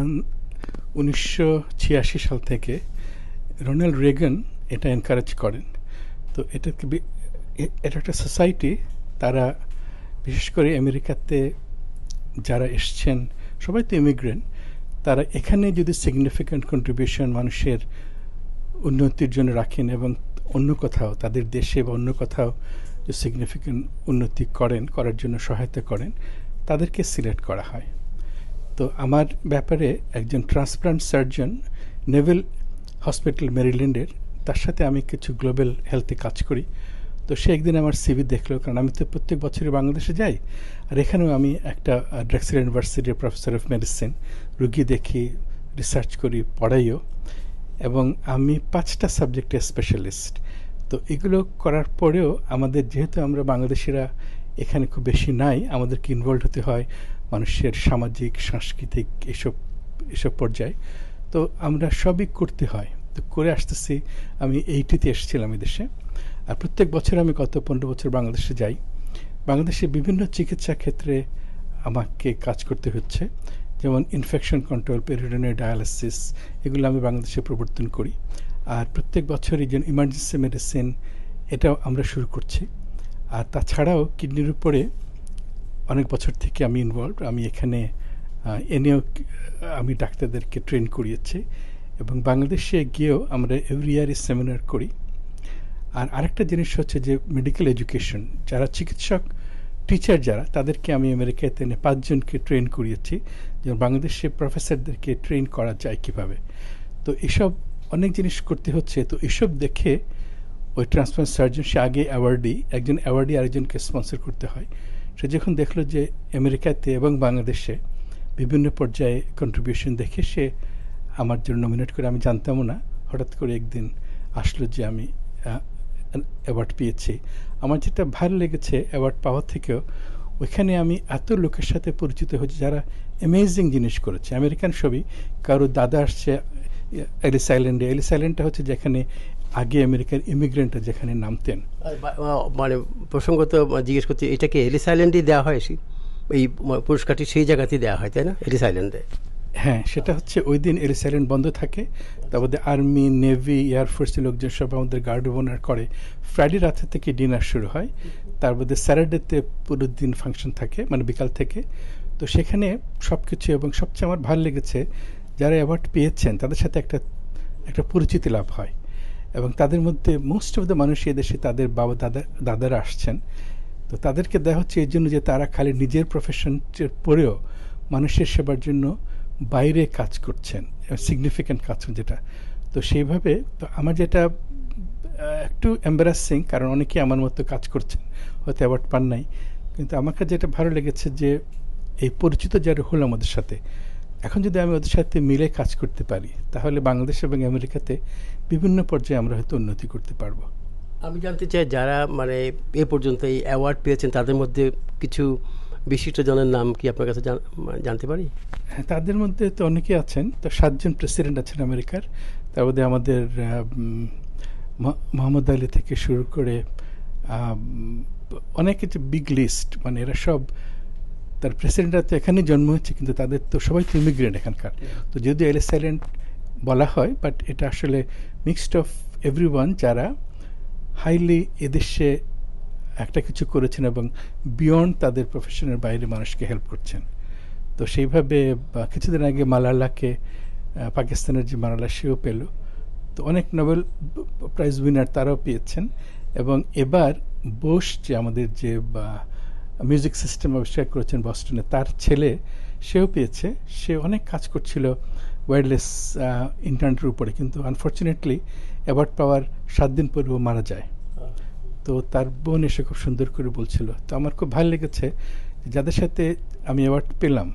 S9: উনিশশো ছিয়াশি সাল থেকে রোনাল্ড রেগান এটা এনকারেজ করেন। তো এটা এটা একটা সোসাইটি, তারা বিশেষ করে আমেরিকাতে যারা এসছেন সবাই তো ইমিগ্রেন্ট, তারা এখানে যদি সিগনিফিক্যান্ট কন্ট্রিবিউশন মানুষের উন্নতির জন্য রাখেন এবং অন্য কোথাও তাদের দেশে বা অন্য কোথাও যে সিগনিফিক্যান্ট উন্নতি করেন, করার জন্য সহায়তা করেন, তাদেরকে সিলেক্ট করা হয়। তো আমার ব্যাপারে একজন ট্রান্সপ্লান্ট সার্জন নেভেল হসপিটাল মেরিল্যান্ডের, তার সাথে আমি কিছু গ্লোবাল হেলথে কাজ করি। তো সে একদিন আমার সিভি দেখলো, কারণ আমি তো প্রত্যেক বছরই বাংলাদেশে যাই, আর এখানেও আমি একটা ড্রেক্সেল ইউনিভার্সিটির প্রফেসর অফ মেডিসিন, রুগী দেখি, রিসার্চ করি, পড়াইও, এবং আমি পাঁচটা সাবজেক্টের স্পেশালিস্ট। তো এগুলো করার পরেও আমাদের, যেহেতু আমরা বাংলাদেশিরা এখানে খুব বেশি নাই, আমাদেরকে ইনভলভ হতে হয় মানুষের সামাজিক, সাংস্কৃতিক এসব এসব পর্যায়ে। তো আমরা সবই করতে হয়, তো করে আসতেছি। আমি এইটিতে এসেছিলাম এই দেশে, আর প্রত্যেক বছর আমি গত পনেরো বছর বাংলাদেশে যাই। বাংলাদেশের বিভিন্ন চিকিৎসা ক্ষেত্রে আমাকে কাজ করতে হচ্ছে, যেমন ইনফেকশন কন্ট্রোল, পেরিটোনিয়াল ডায়ালিসিস, এগুলো আমি বাংলাদেশে প্রবর্তন করি। আর প্রত্যেক বছরই যেন ইমার্জেন্সি মেডিসিন এটাও আমরা শুরু করছি। আর তাছাড়াও কিডনির উপরে অনেক বছর থেকে আমি ইনভলভ। আমি এখানে এনেও আমি ডাক্তারদেরকে ট্রেন করিয়েছি এবং বাংলাদেশে গিয়েও আমরা এভরি ইয়ারই সেমিনার করি। আর আরেকটা জিনিস হচ্ছে যে মেডিকেল এডুকেশন, যারা চিকিৎসক টিচার যারা, তাদেরকে আমি আমেরিকাতে এনে পাঁচজনকে ট্রেন করিয়েছি, যেমন বাংলাদেশে প্রফেসরদেরকে ট্রেন করা যায় কীভাবে। তো এসব অনেক জিনিস করতে হচ্ছে। তো এসব দেখে ওই ট্রান্সপ্লান্ট সার্জন, সে আগে অ্যাওয়ার্ডি, একজন অ্যাওয়ার্ডি আরেকজনকে স্পন্সর করতে হয়, সে যখন দেখলো যে আমেরিকাতে এবং বাংলাদেশে বিভিন্ন পর্যায়ে কন্ট্রিবিউশন দেখে সে আমার জন্য নমিনেট করে, আমি জানতামও না, হঠাৎ করে একদিন আসলো যে আমি অ্যাওয়ার্ড পেয়েছি। আমার যেটা ভালো লেগেছে অ্যাওয়ার্ড পাওয়ার থেকেও, ওইখানে আমি এত লোকের সাথে পরিচিত হয়েছি যারা অ্যামেজিং জিনিস করেছে। আমেরিকান ছবি, কারো দাদা আসছে এলিস আইল্যান্ডে। এলিস আইল্যান্ডটা হচ্ছে যেখানে আগে আমেরিকার ইমিগ্রেন্টরা যেখানে নামতেন।
S8: মানে প্রসঙ্গত জিজ্ঞেস করছি, এটাকে এলিস আইল্যান্ডেই দেওয়া হয়, এই পুরস্কারটি সেই জায়গাতেই দেওয়া হয়, তাই না, এলিস আইল্যান্ডে?
S9: হ্যাঁ, সেটা হচ্ছে ওই দিন এলিস আইল্যান্ড বন্ধ থাকে, তারপরে আর্মি, নেভি, এয়ারফোর্সের লোকজন সব আমাদের গার্ড ওনার করে। ফ্রাইডে রাতে থেকে ডিনার শুরু হয়, তারপরে স্যাটারডেতে পুরো দিন ফাংশন থাকে, মানে বিকাল থেকে। তো সেখানে সব কিছু, এবং সবচেয়ে আমার ভালো লেগেছে যারা অ্যাওয়ার্ড পেয়েছেন তাদের সাথে একটা একটা পরিচিতি লাভ হয়, এবং তাদের মধ্যে মোস্ট অফ দ্য মানুষ এদেশে তাদের বাবা দাদা দাদারা আসছেন। তো তাদেরকে দেওয়া হচ্ছে এই জন্য যে তারা খালি নিজের প্রফেশনের পরেও মানুষের সেবার জন্য বাইরে কাজ করছেন, সিগনিফিক্যান্ট কাজ যেটা। তো সেইভাবে তো আমার যেটা একটু এম্বারাসিং, কারণ অনেকেই আমার মতো কাজ করছেন, হয়তো অ্যাওয়ার্ড পান নাই, কিন্তু আমাকে যেটা ভালো লেগেছে যে এই পরিচিত যারা হলো আমাদের সাথে, এখন যদি আমি ওদের সাথে মিলে কাজ করতে পারি, তাহলে বাংলাদেশ এবং আমেরিকাতে বিভিন্ন পর্যায়ে আমরা হয়তো উন্নতি করতে পারবো।
S8: আমি জানতে চাই, যারা মানে এ পর্যন্ত এই অ্যাওয়ার্ড পেয়েছেন তাদের মধ্যে কিছু বিশিষ্ট জনের নাম কি আপনার কাছে জানতে পারি?
S9: হ্যাঁ, তাদের মধ্যে তো অনেকেই আছেন। তো সাতজন প্রেসিডেন্ট আছেন আমেরিকার, তার মধ্যে আমাদের মোহাম্মদ আলী থেকে শুরু করে অনেক কিছু বিগ লিস্ট, মানে এরা সব, তার প্রেসিডেন্টরা তো এখানে জন্ম হয়েছে, কিন্তু তাদের তো সবাই তো ইমিগ্রেন্ট এখানকার। তো যদিও এলিস আইল্যান্ড বলা হয়, বাট এটা আসলে মিক্সড অফ এভরিওয়ান যারা হাইলি এদেশে একটা কিছু করেছেন এবং বিয়ন্ড তাদের প্রফেশনের বাইরে মানুষকে হেল্প করছেন। তো সেইভাবে কিছুদিন আগে মালালাকে, পাকিস্তানের যে মালালা, সেও পেল। তো অনেক নোবেল প্রাইজ উইনার তারাও পেয়েছেন। এবং এবার বোস, যে আমাদের যে মিউজিক সিস্টেম আবিষ্কার করেছেন বস্টনে, তার ছেলে, সেও পেয়েছে। সে অনেক কাজ করছিল ওয়্যারলেস ইন্টারনেটের উপরে, কিন্তু আনফর্চুনেটলি অ্যাওয়ার্ড পাওয়ার সাত দিন পরে ও মারা যায়। তো তার বোন এসে খুব সুন্দর করে বলছিল। তো আমার খুব ভালো লেগেছে যাদের সাথে আমি অ্যাওয়ার্ড পেলাম,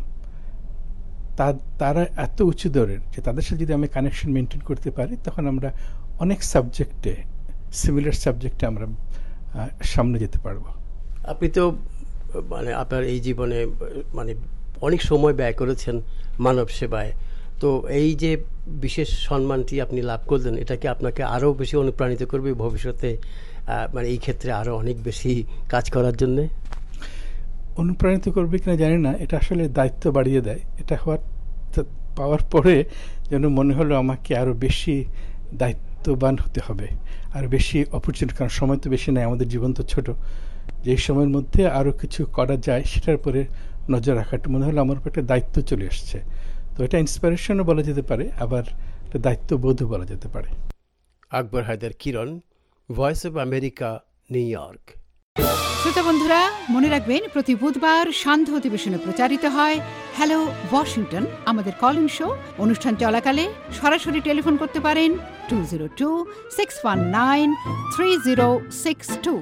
S9: তা তারা এত উঁচু দরের যে তাদের সাথে যদি আমি কানেকশন মেনটেন করতে পারি, তখন আমরা অনেক সাবজেক্টে, সিমিলার সাবজেক্টে আমরা সামনে যেতে পারবো।
S8: আপনি তো মানে আপনার এই জীবনে মানে অনেক সময় ব্যয় করেছেন মানব সেবায়, তো এই যে বিশেষ সম্মানটি আপনি লাভ করলেন, এটা কি আপনাকে আরও বেশি অনুপ্রাণিত করবে ভবিষ্যতে, মানে এই ক্ষেত্রে আরও অনেক বেশি কাজ করার জন্যে?
S9: অনুপ্রাণিত করবে কিনা জানি না, এটা আসলে দায়িত্ব বাড়িয়ে দেয়। এটা হওয়ার পাওয়ার পরে যেন মনে হলো আমাকে আরও বেশি দায়িত্ববান হতে হবে, আর বেশি অপরচুনিটি, কারণ সময় তো বেশি নেই, আমাদের জীবন তো ছোটো। যে সময়ের মধ্যে আরও কিছু করা যায় সেটার উপরে নজর রাখাটা মনে হলো আমার উপর একটা দায়িত্ব চলে আসছে। তো এটা ইন্সপিরেশনও বলা যেতে পারে, আবার একটা দায়িত্ববোধও বলা যেতে পারে।
S8: Akbar Haider Kiran, Voice of America, New York.
S10: শ্রোতা বন্ধুরা, মনে রাখবেন প্রতি বুধবার সান্ধ্য অধিবেশনে প্রচারিত হয় হ্যালো ওয়াশিংটন, আমাদের কলিং শো। অনুষ্ঠান চলাকালে সরাসরি টেলিফোন করতে পারেন two zero two six one nine three zero six two.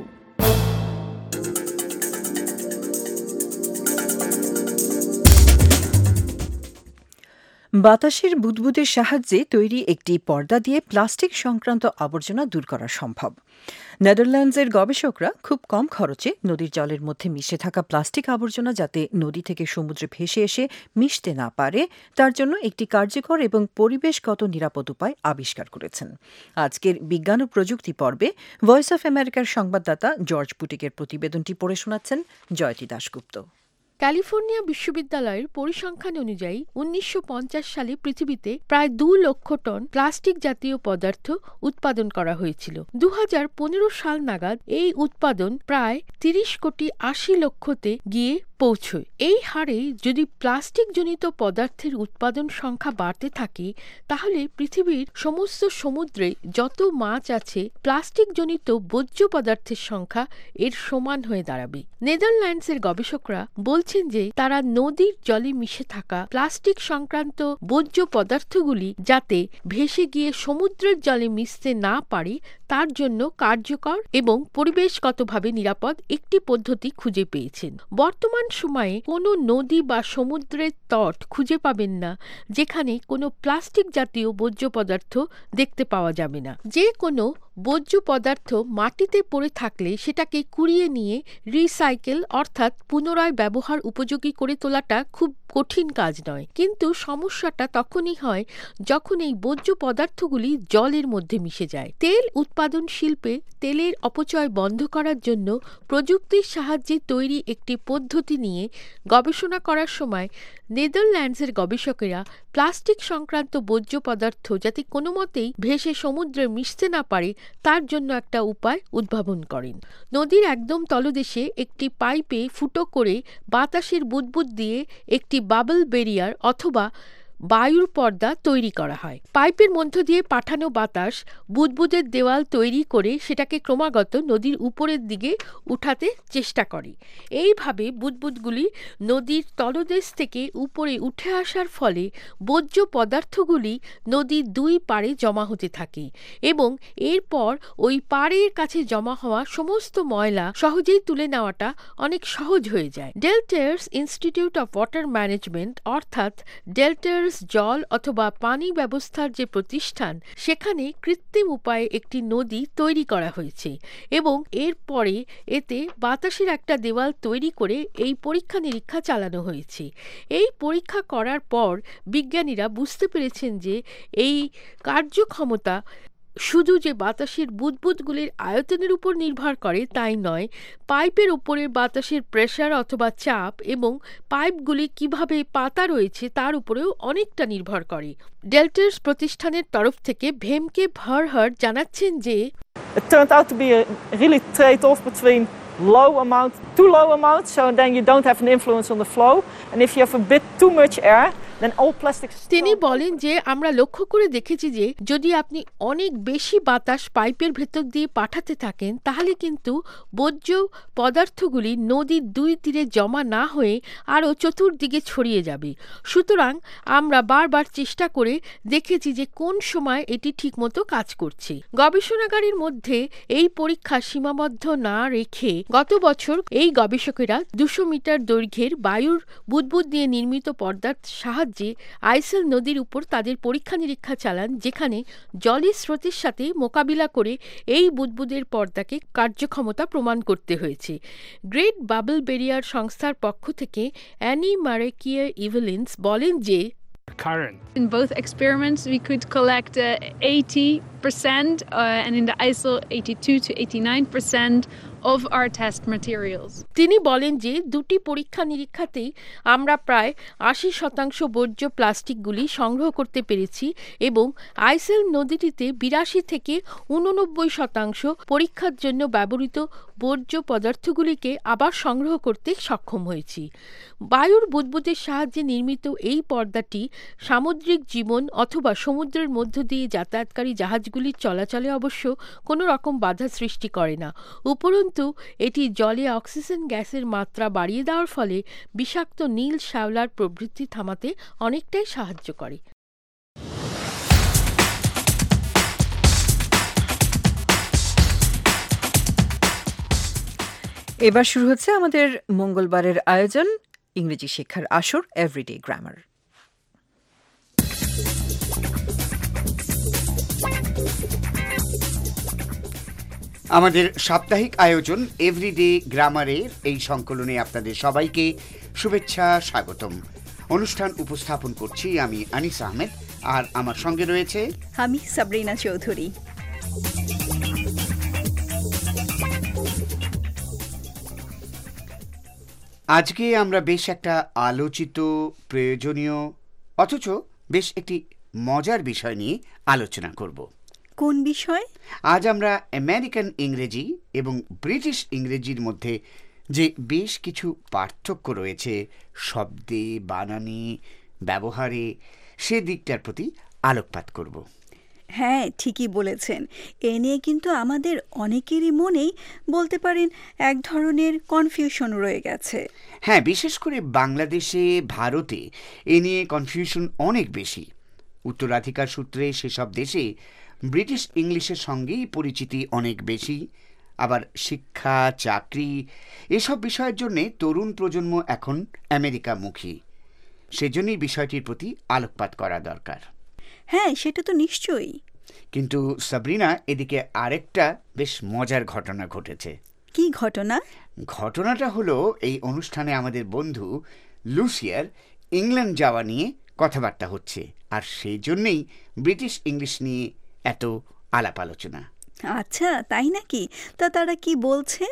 S2: বাতাসের বুদবুদের সাহায্যে তৈরি একটি পর্দা দিয়ে প্লাস্টিক সংক্রান্ত আবর্জনা দূর করা সম্ভব। নেদারল্যান্ডসের গবেষকরা খুব কম খরচে নদীর জলের মধ্যে মিশে থাকা প্লাস্টিক আবর্জনা যাতে নদী থেকে সমুদ্রে ভেসে এসে মিশতে না পারে তার জন্য একটি কার্যকর এবং পরিবেশগত নিরাপদ উপায় আবিষ্কার করেছেন। আজকের বিজ্ঞান ও প্রযুক্তি পর্বে ভয়েস অফ আমেরিকার সংবাদদাতা জর্জ পুটিকের প্রতিবেদনটি পড়ে শোনাচ্ছেন জয়তী দাশগুপ্ত।
S11: ক্যালিফোর্নিয়া বিশ্ববিদ্যালয়ের পরিসংখ্যান অনুযায়ী উনিশশো পঞ্চাশ সালে পৃথিবীতে প্রায় দু লক্ষ টন প্লাস্টিক জাতীয় পদার্থ উৎপাদন করা হয়েছিল। দু হাজার পনেরো সাল নাগাদ এই উৎপাদন প্রায় তিরিশ কোটি আশি লক্ষতে গিয়ে পৌঁছয়। এই হারে যদি প্লাস্টিক জনিত পদার্থের উৎপাদন সংখ্যা বাড়তে থাকে তাহলে পৃথিবীর সমস্ত সমুদ্রে যত মাছ আছে প্লাস্টিক জনিত বর্জ্য পদার্থের সংখ্যা এর সমান হয়ে দাঁড়াবে। নেদারল্যান্ডসের গবেষকরা বলছেন যে তারা নদীর জলে মিশে থাকা প্লাস্টিক সংক্রান্ত বর্জ্য পদার্থগুলি যাতে ভেসে গিয়ে সমুদ্রের জলে মিশতে না পারে তার জন্য কার্যকর এবং পরিবেশগতভাবে নিরাপদ একটি পদ্ধতি খুঁজে পেয়েছেন। বর্তমান সময়ে কোনো নদী বা সমুদ্রের তট খুঁজে পাবেন না যেখানে কোনো প্লাস্টিক জাতীয় বর্জ্য পদার্থ দেখতে পাওয়া যাবে না। যে কোনো বর্জ্য পদার্থ মাটিতে পড়ে থাকলে সেটাকে কুড়িয়ে নিয়ে রিসাইকেল অর্থাৎ পুনরায় ব্যবহার উপযোগী করে তোলাটা খুব কঠিন কাজ নয়, কিন্তু সমস্যাটা তখনই হয় যখন এই বর্জ্য পদার্থগুলি জলের মধ্যে মিশে যায়। তেল উৎপাদন শিল্পে তেলের অপচয় বন্ধ করার জন্য প্রযুক্তির সাহায্যে তৈরি একটি পদ্ধতি নিয়ে গবেষণা করার সময় নেদারল্যান্ডসের গবেষকেরা প্লাস্টিক সংক্রান্ত বর্জ্য পদার্থ যাতে কোনো মতেই ভেসে সমুদ্রে মিশতে না পারে তার জন্য একটা উপায় উদ্ভাবন করেন। নদীর একদম তলদেশে একটি পাইপে ফুটো করে বাতাসের বুদবুদ দিয়ে একটি বাবল ব্যারিয়ার অথবা বায়ুর পর্দা তৈরি করা হয়। পাইপের মধ্য দিয়ে পাঠানো বাতাস বুদবুদের দেওয়াল তৈরি করে সেটাকে ক্রমাগত নদীর উপরের দিকে উঠাতে চেষ্টা করে। এইভাবে বুদবুদগুলি নদীর তলদেশ থেকে উপরে উঠে আসার ফলে বর্জ্য পদার্থগুলি নদীর দুই পাড়ে জমা হতে থাকে এবং এরপর ওই পাড়ের কাছে জমা হওয়া সমস্ত ময়লা সহজেই তুলে নেওয়াটা অনেক সহজ হয়ে যায়। Deltares Institute of Water Management অর্থাৎ ডেল্টার্স জল অথবা পানি ব্যবস্থার যে প্রতিষ্ঠান সেখানে কৃত্রিম উপায়ে একটি নদী তৈরি করা হয়েছে এবং এরপরে এতে বাতাসের একটা দেওয়াল তৈরি করে এই পরীক্ষা নিরীক্ষা চালানো হয়েছে। এই পরীক্ষা করার পর বিজ্ঞানীরা বুঝতে পেরেছেন যে এই কার্যক্ষমতা শুধু যে বাতাসের বুদবুদগুলির আয়তনের উপর নির্ভর করে তাই নয়, পাইপের উপরে বাতাসের প্রেসার অথবা চাপ এবং পাইপগুলি কিভাবে পাতা রয়েছে তার উপরেও অনেকটা নির্ভর করে। ডেল্টার্স প্রতিষ্ঠানের তরফ থেকে ভেমকে ভারহার জানাচ্ছেন যে
S12: It turned out to be a really trade-off between low amount, too low amount, so then you don't have an influence on the flow, and if you have a bit too much air, then all plastics.
S11: তিনি বলেন যে আমরা লক্ষ্য করে দেখেছি যে যদি আপনি অনেক বেশি বাতাস পাইপের ভেতর দিয়ে পাঠাতে থাকেন তাহলে কিন্তু বর্জ্য পদার্থগুলি নদীর দুই তীরে জমা না হয়ে আরও চতুর্দিকে ছড়িয়ে যাবে। সুতরাং আমরা বারবার চেষ্টা করে দেখেছি যে কোন সময় এটি ঠিকমতো কাজ করছে। গবেষণাগারের মধ্যে এই পরীক্ষা সীমাবদ্ধ না রেখে গত বছর এই গবেষকেরা দুশো মিটার দৈর্ঘ্যের বায়ুর বুদবুদ দিয়ে নির্মিত পর্দার সাহায্যে আইসেল নদীর উপর তাদের পরীক্ষা নিরীক্ষা চালান, যেখানে জলের স্রোতের সাথে মোকাবিলা করে এই বুদবুদের পর্দাকে কার্যক্ষমতা প্রমাণ করতে হয়েছে। গ্রেট বাবল ব্যারিয়ার সংস্থার পক্ষ থেকে অ্যানি মারেকিয়া ইভেলিন্স বলেন যে
S13: current. In both experiments we could collect uh, eighty percent uh, and in the I S O eighty-two to eighty-nine percent of our test materials.
S11: তিনি বলেন যে দুটি পরীক্ষা নিরীক্ষাতেই আমরা প্রায় আশি শতাংশ বর্জ্য প্লাস্টিকগুলি সংগ্রহ করতে পেরেছি এবং আইসেল নদীটিতে বিরাশি থেকে উননব্বই শতাংশ পরীক্ষার জন্য ব্যবহৃত বর্জ্য পদার্থগুলিকে আবার সংগ্রহ করতে সক্ষম হয়েছি। বায়ুর বুদবুদের সাহায্যে নির্মিত এই পর্দাটি সামুদ্রিক জীবন অথবা সমুদ্রের মধ্য দিয়ে যাতায়াতকারী জাহাজগুলির চলাচলে অবশ্য কোনো রকম বাধা সৃষ্টি করে না। উপরন্তু এটি জলে অক্সিজেন গ্যাসের মাত্রা বাড়িয়ে দেওয়ার ফলে বিষাক্ত নীল শ্যাওলার প্রবৃদ্ধি থামাতে অনেকটাই সাহায্য করে।
S2: এবার শুরু হচ্ছে আমাদের মঙ্গলবারের আয়োজন ইংরেজি শিক্ষার আসর এভরিডে গ্রামার।
S1: আমাদের সাপ্তাহিক আয়োজন এভরিডে গ্রামারের এই সংকলনে আপনাদের সবাইকে শুভেচ্ছা, স্বাগতম। অনুষ্ঠান উপস্থাপন করছি আমি আনিস আহমেদ, আর আমার সঙ্গে রয়েছে
S2: আমি সাবরিনা চৌধুরী।
S1: আজকে আমরা বেশ একটা আলোচিত, প্রয়োজনীয় অথচ বেশ একটি মজার বিষয় নিয়ে আলোচনা করব।
S2: কোন বিষয়?
S1: আজ আমরা আমেরিকান ইংরেজি এবং ব্রিটিশ ইংরেজির মধ্যে যে বেশ কিছু পার্থক্য রয়েছে শব্দে, বানানে, ব্যবহারে, সে দিকটার প্রতি আলোকপাত করব।
S2: হ্যাঁ, ঠিকই বলেছেন। এ নিয়ে কিন্তু আমাদের অনেকেরই মনেই বলতে পারেন এক ধরনের কনফিউশন রয়ে গেছে।
S1: হ্যাঁ, বিশেষ করে বাংলাদেশে, ভারতে এ নিয়ে কনফিউশন অনেক বেশি। উত্তরাধিকার সূত্রে সেসব দেশে ব্রিটিশ ইংলিশের সঙ্গেই পরিচিতি অনেক বেশি। আবার শিক্ষা, চাকরি এসব বিষয়ের জন্যে তরুণ প্রজন্ম এখন আমেরিকামুখী। সেজন্যই বিষয়টির প্রতি আলোকপাত করা দরকার।
S2: হ্যাঁ, সেটা তো নিশ্চয়ই।
S1: কিন্তু সাবরিনা, এদিকে আরেকটা বেশ মজার ঘটনা ঘটেছে।
S2: কি ঘটনা?
S1: ঘটনাটা হলো, এই অনুষ্ঠানে আমাদের বন্ধু লুসিয়ার ইংল্যান্ড যাওয়া নিয়ে কথাবার্তা হচ্ছে, আর সেই জন্যেই ব্রিটিশ ইংলিশ নিয়ে এত আলাপ আলোচনা।
S2: আচ্ছা, তাই নাকি? তা তারা কি বলছে?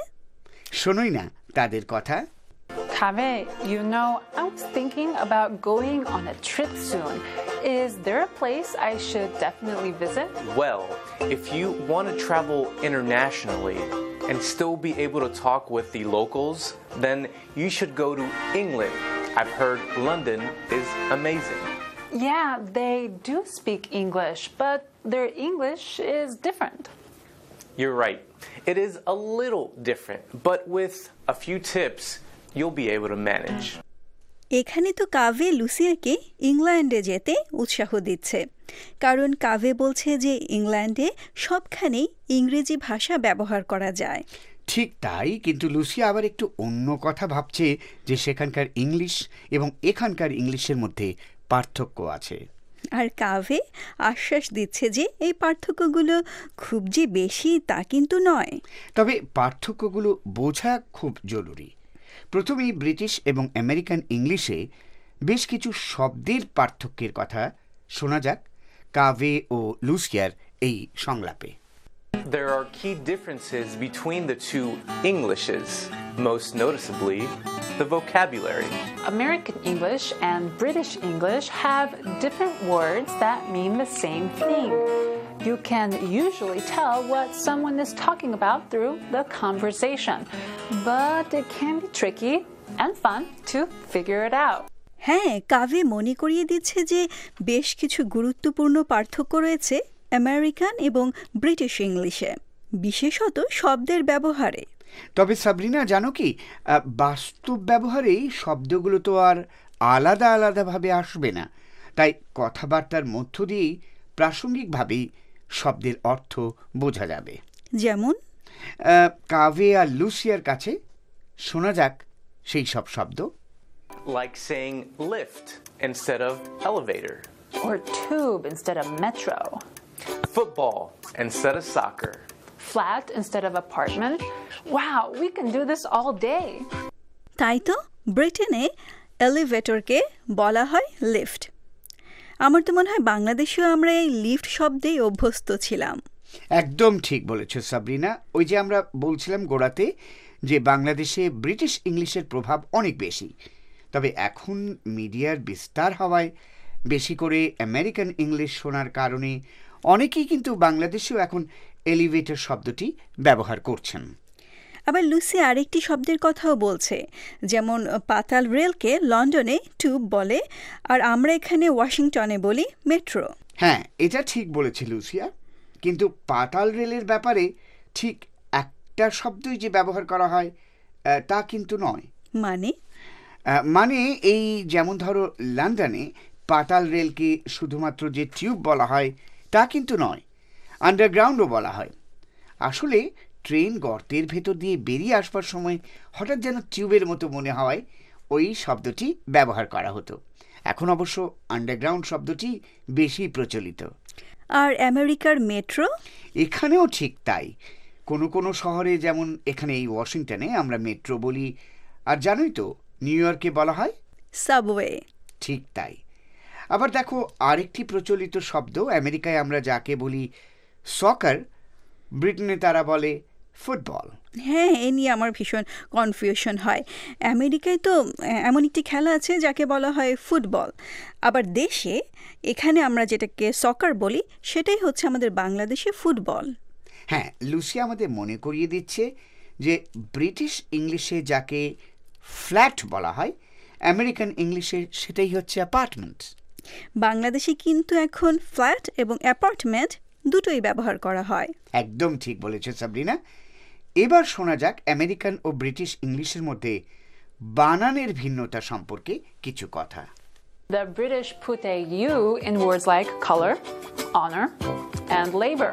S1: শোনোই না তাদের কথা।
S14: Kaveh, you know, I was thinking about going on a trip soon. Is there a place I should definitely visit?
S15: Well, if you want to travel internationally and still be able to talk with the locals, then you should go to England. I've heard London is amazing.
S14: Yeah, they do speak English, but their English is different.
S15: You're right. It is a little different, but with a few tips, you'll be able to manage.
S2: এখানে তো কাভে লুসিয়াকে ইংল্যান্ডে যেতে উৎসাহ দিচ্ছে, কারণ কাভে বলছে যে ইংল্যান্ডে সবখানেই ইংরেজি ভাষা ব্যবহার করা যায়।
S1: ঠিক তাই, কিন্তু লুসিয়া আবার একটু অন্য কথা ভাবছে, যে সেখানকার ইংলিশ এবং এখানকার ইংলিশের মধ্যে পার্থক্য আছে।
S2: আর কাভে আশ্বাস দিচ্ছে যে এই পার্থক্যগুলো খুব যে বেশি তা কিন্তু নয়,
S1: তবে পার্থক্যগুলো বোঝা খুব জরুরি। প্রথমেই ব্রিটিশ এবং আমেরিকান ইংলিশে বেশ কিছু শব্দের পার্থক্যের কথা শোনা যাক কাভে ও লুসিয়ার এই সংলাপে।
S15: There are key differences between the two Englishes, most noticeably the vocabulary.
S14: American English and British English have different words that mean the same thing. You can usually tell what someone is talking about through the conversation, but it can be tricky and fun to figure it out.
S2: হ্যাঁ, কাভে মনে করিয়ে দিচ্ছে যে বেশ কিছু গুরুত্বপূর্ণ পার্থক্য রয়েছে আমেরিকান এবং ব্রিটিশ ইংলিশে, বিশেষত শব্দের ব্যবহারে।
S1: তবে সাবরিনা, জানো কি, বাস্তব ব্যবহারেই শব্দগুলো তো আর আলাদা আলাদাভাবে আসবে না, তাই কথাবার্তার মধ্য দিয়েই প্রাসঙ্গিকভাবেই শব্দের অর্থ বোঝা যাবে।
S2: যেমন
S1: কাভে আর লুসিয়ার কাছে শোনা যাক সেই সব শব্দ।
S15: Like saying lift instead of elevator.
S14: Or tube instead of metro.
S15: Football instead of soccer.
S14: Flat instead of apartment. Wow, we can do this all day.
S2: তাই তো, ব্রিটেনে এলিভেটরকে বলা হয় লিফট। আমার তো মনে হয় বাংলাদেশেও আমরা এই লিফট শব্দেই অভ্যস্ত ছিলাম।
S1: একদম ঠিক বলেছ সাবরিনা। ওই যে আমরা বলছিলাম গোড়াতে যে বাংলাদেশে ব্রিটিশ ইংলিশের প্রভাব অনেক বেশি, তবে এখন মিডিয়ার বিস্তার হওয়ায় বেশি করে আমেরিকান ইংলিশ শোনার কারণে অনেকেই কিন্তু বাংলাদেশেও এখন এলিভেটর শব্দটি ব্যবহার করছেন।
S2: আবার লুসি আরেকটি শব্দের কথাও বলছে, যেমন পাতাল রেলকে লন্ডনে টিউব বলে, আর আমরা এখানে ওয়াশিংটনে বলি মেট্রো।
S1: হ্যাঁ, এটা ঠিক বলেছে লুসিয়া, কিন্তু পাতাল রেলের ব্যাপারে ঠিক একটা শব্দই যে ব্যবহার করা হয় তা কিন্তু নয়।
S2: মানে
S1: মানে এই যেমন ধরো লন্ডনে পাতাল রেলকে শুধুমাত্র যে টিউব বলা হয় তা কিন্তু নয়, আন্ডারগ্রাউন্ডও বলা হয়। আসলে ট্রেন গর্তের ভেতর দিয়ে বেরিয়ে আসবার সময় হঠাৎ যেন টিউবের মতো মনে হওয়ায় ওই শব্দটি ব্যবহার করা হতো। এখন অবশ্য আন্ডারগ্রাউন্ড শব্দটি বেশি প্রচলিত।
S16: আর আমেরিকার মেট্রো?
S1: এখানেও ঠিক তাই। কোনো কোনো শহরে, যেমন এখানে এই ওয়াশিংটনে আমরা মেট্রো বলি, আর জানোই তো নিউ ইয়র্কে বলা হয়
S16: সাবওয়ে।
S1: ঠিক তাই। আবার দেখো আরেকটি প্রচলিত শব্দ, আমেরিকায় আমরা যাকে বলি সকার, ব্রিটেনে তারা বলে ফুটবল।
S16: হ্যাঁ, এ নিয়ে আমার ভীষণ কনফিউশন হয়। আমেরিকায় তো এমন একটি খেলা আছে যাকে বলা হয় ফুটবল, আবার দেশে এখানে আমরা যেটাকে সকার বলি সেটাই হচ্ছে আমাদের বাংলাদেশে ফুটবল।
S1: হ্যাঁ, লুসি আমাদের মনে করিয়ে দিচ্ছে যে ব্রিটিশ ইংলিশে যাকে ফ্ল্যাট বলা হয়, আমেরিকান ইংলিশে সেটাই হচ্ছে অ্যাপার্টমেন্ট।
S16: বাংলাদেশে কিন্তু এখন ফ্ল্যাট এবং অ্যাপার্টমেন্ট দুটোই ব্যবহার করা হয়।
S1: একদম ঠিক বলেছে সাবরিনা। এবার শোনা যাক আমেরিকান ও ব্রিটিশ ইংলিশের মধ্যে বানানের ভিন্নতা সম্পর্কে কিছু কথা।
S14: The British put a U in words like color, honor, and labor.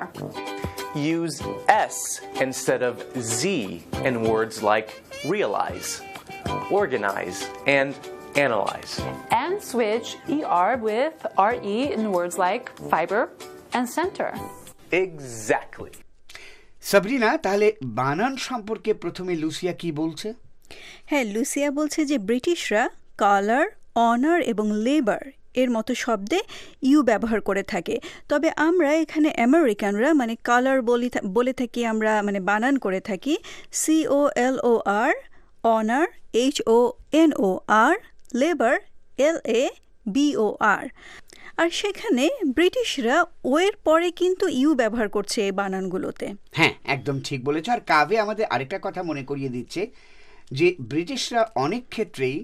S15: Use S instead of Z in words like realize, organize, and analyze.
S14: And switch E R with R E in words like fiber and center.
S15: Exactly.
S1: Sabrina, তাহলে বানান সম্পর্কে প্রথমে Lucia কি বলছে?
S16: হ্যাঁ, Lucia বলছে যে ব্রিটিশরা কালার, অনার এবং লেবার এর মতো শব্দে ইউ ব্যবহার করে থাকে, তবে আমরা এখানে আমেরিকানরা মানে কালার বলি বলে থাকি, আমরা মানে বানান করে থাকি C O L O R, honour H O N O R, labour L A B O R. আর সেখানে ব্রিটিশরা ও এর পরে কিন্তু ইউ ব্যবহার করছে এই বানানগুলোতে।
S1: হ্যাঁ, একদম ঠিক বলেছ। আর কাভে আমাদের আরেকটা কথা মনে করিয়ে দিচ্ছে যে ব্রিটিশরা অনেক ক্ষেত্রেই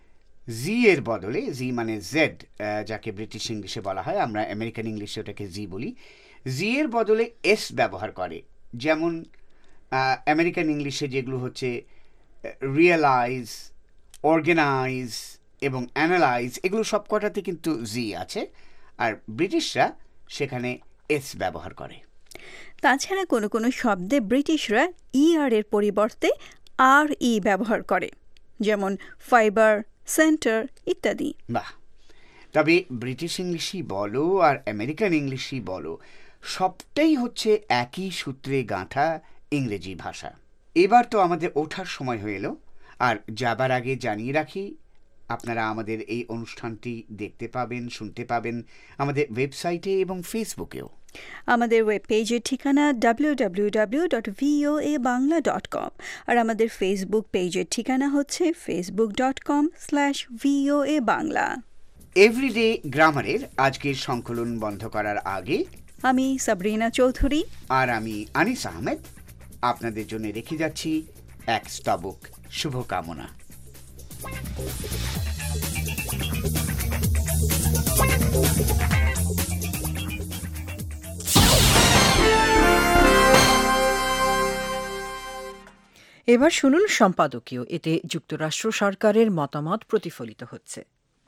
S1: জি এর বদলে, জি মানে জেড যাকে ব্রিটিশ ইংলিশে বলা হয়, আমরা আমেরিকান ইংলিশে ওটাকে জি বলি, জি এর বদলে এস ব্যবহার করে। যেমন আমেরিকান ইংলিশে যেগুলো হচ্ছে রিয়েলাইজ, অর্গানাইজ এবং অ্যানালাইজ, এগুলো সব কটাতে কিন্তু জি আছে, আর ব্রিটিশরা সেখানে এস ব্যবহার করে।
S16: তাছাড়া কোনো কোনো শব্দে ব্রিটিশরা ই আর এর পরিবর্তে আর ই ব্যবহার করে, যেমন ফাইবার, সেন্টার ইত্যাদি।
S1: বাহ! তবে ব্রিটিশ ইংলিশই বলো আর আমেরিকান ইংলিশই বলো, সবটাই হচ্ছে একই সূত্রে গাঁথা ইংরেজি ভাষা। এবার তো আমাদের ওঠার সময় হয়ে এলো, আর যাবার আগে জানিয়ে রাখি আপনারা আমাদের এই অনুষ্ঠানটি দেখতে পাবেন, শুনতে পাবেন আমাদের ওয়েবসাইটে এবং ফেসবুকেও।
S16: আমাদের ওয়েব পেজের ঠিকানা W W W dot V O A Bangla dot com, আর আমাদের ফেসবুক পেজের ঠিকানা হচ্ছে Facebook dot com slash V O A Bangla.
S1: Everyday গ্রামারের আজকের সংকলন বন্ধ করার আগে
S16: আমি সাবরিনা চৌধুরী
S1: আর আমি আনিস আহমেদ আপনাদের জন্য রেখে যাচ্ছি এক স্তবক শুভকামনা।
S2: এবার শুনুন সম্পাদকীয়। এতে যুক্তরাষ্ট্র সরকারের মতামত প্রতিফলিত হচ্ছে।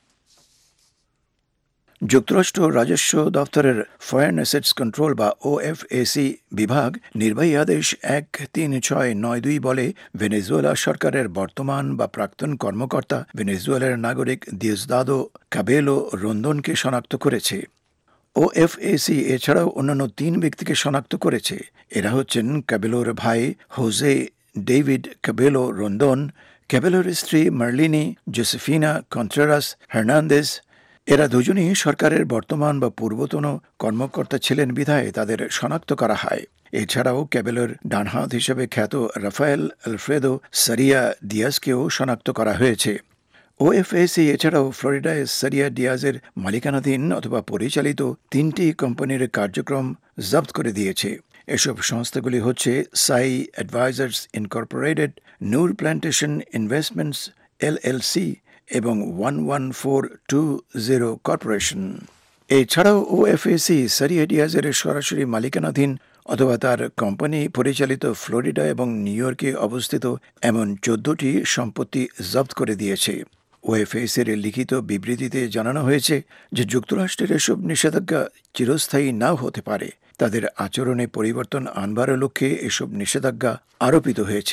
S17: যুক্তরাষ্ট্র রাজস্ব দপ্তরের ফরেন অ্যাসেটস কন্ট্রোল বা ও এফ এ সি বিভাগ নির্বাহী আদেশ এক তিন ছয় নয় দুই বলে ভেনেজুয়েলা সরকারের বর্তমান বা প্রাক্তন কর্মকর্তা ভেনেজুয়েলার নাগরিক দিওসদাদো কাবেলো রন্দনকে শনাক্ত করেছে। ও এফ এ সি এছাড়াও অন্যান্য তিন ব্যক্তিকে শনাক্ত করেছে। এরা হচ্ছেন কাবেলোর ভাই হোজে ডেভিড কাবেলো রন্দন, কাবেলোর স্ত্রী মার্লিনি জোসেফিনা কন্ট্রেরাস হার্নান্দেজ। এরা দুজনই সরকারের বর্তমান বা পূর্বতন কর্মকর্তা ছিলেন বিধায় তাদের শনাক্ত করা হয়। এছাড়াও ক্যাবেলোর ডানহাত হিসেবে খ্যাত রাফায়েল আলফ্রেদো সারিয়া ডিয়াজকেও শনাক্ত করা হয়েছে। ও এফ এ সি এছাড়াও ফ্লোরিডায় সারিয়া ডিয়াজের মালিকানাধীন অথবা পরিচালিত তিনটি কোম্পানির কার্যক্রম জব্দ করে দিয়েছে। এসব সংস্থাগুলি হচ্ছে Sai Advisors Incorporated, Noor plantation investments L L C এবং one one four two zero corporation. এছাড়াও ও এফ এ সি সারিয়া ডিয়াজের সরাসরি মালিকানাধীন অথবা তার কোম্পানি পরিচালিত ফ্লোরিডা এবং নিউ ইয়র্কে অবস্থিত এমন চোদ্দটি সম্পত্তি জব্দ করে দিয়েছে। ও এফ এ সির লিখিত বিবৃতিতে জানানো হয়েছে যে যুক্তরাষ্ট্রের এসব নিষেধাজ্ঞা চিরস্থায়ী নাও হতে পারে। তাদের আচরণে পরিবর্তন আনবার লক্ষ্যে এসব নিষেধাজ্ঞা আরোপিত হয়েছে।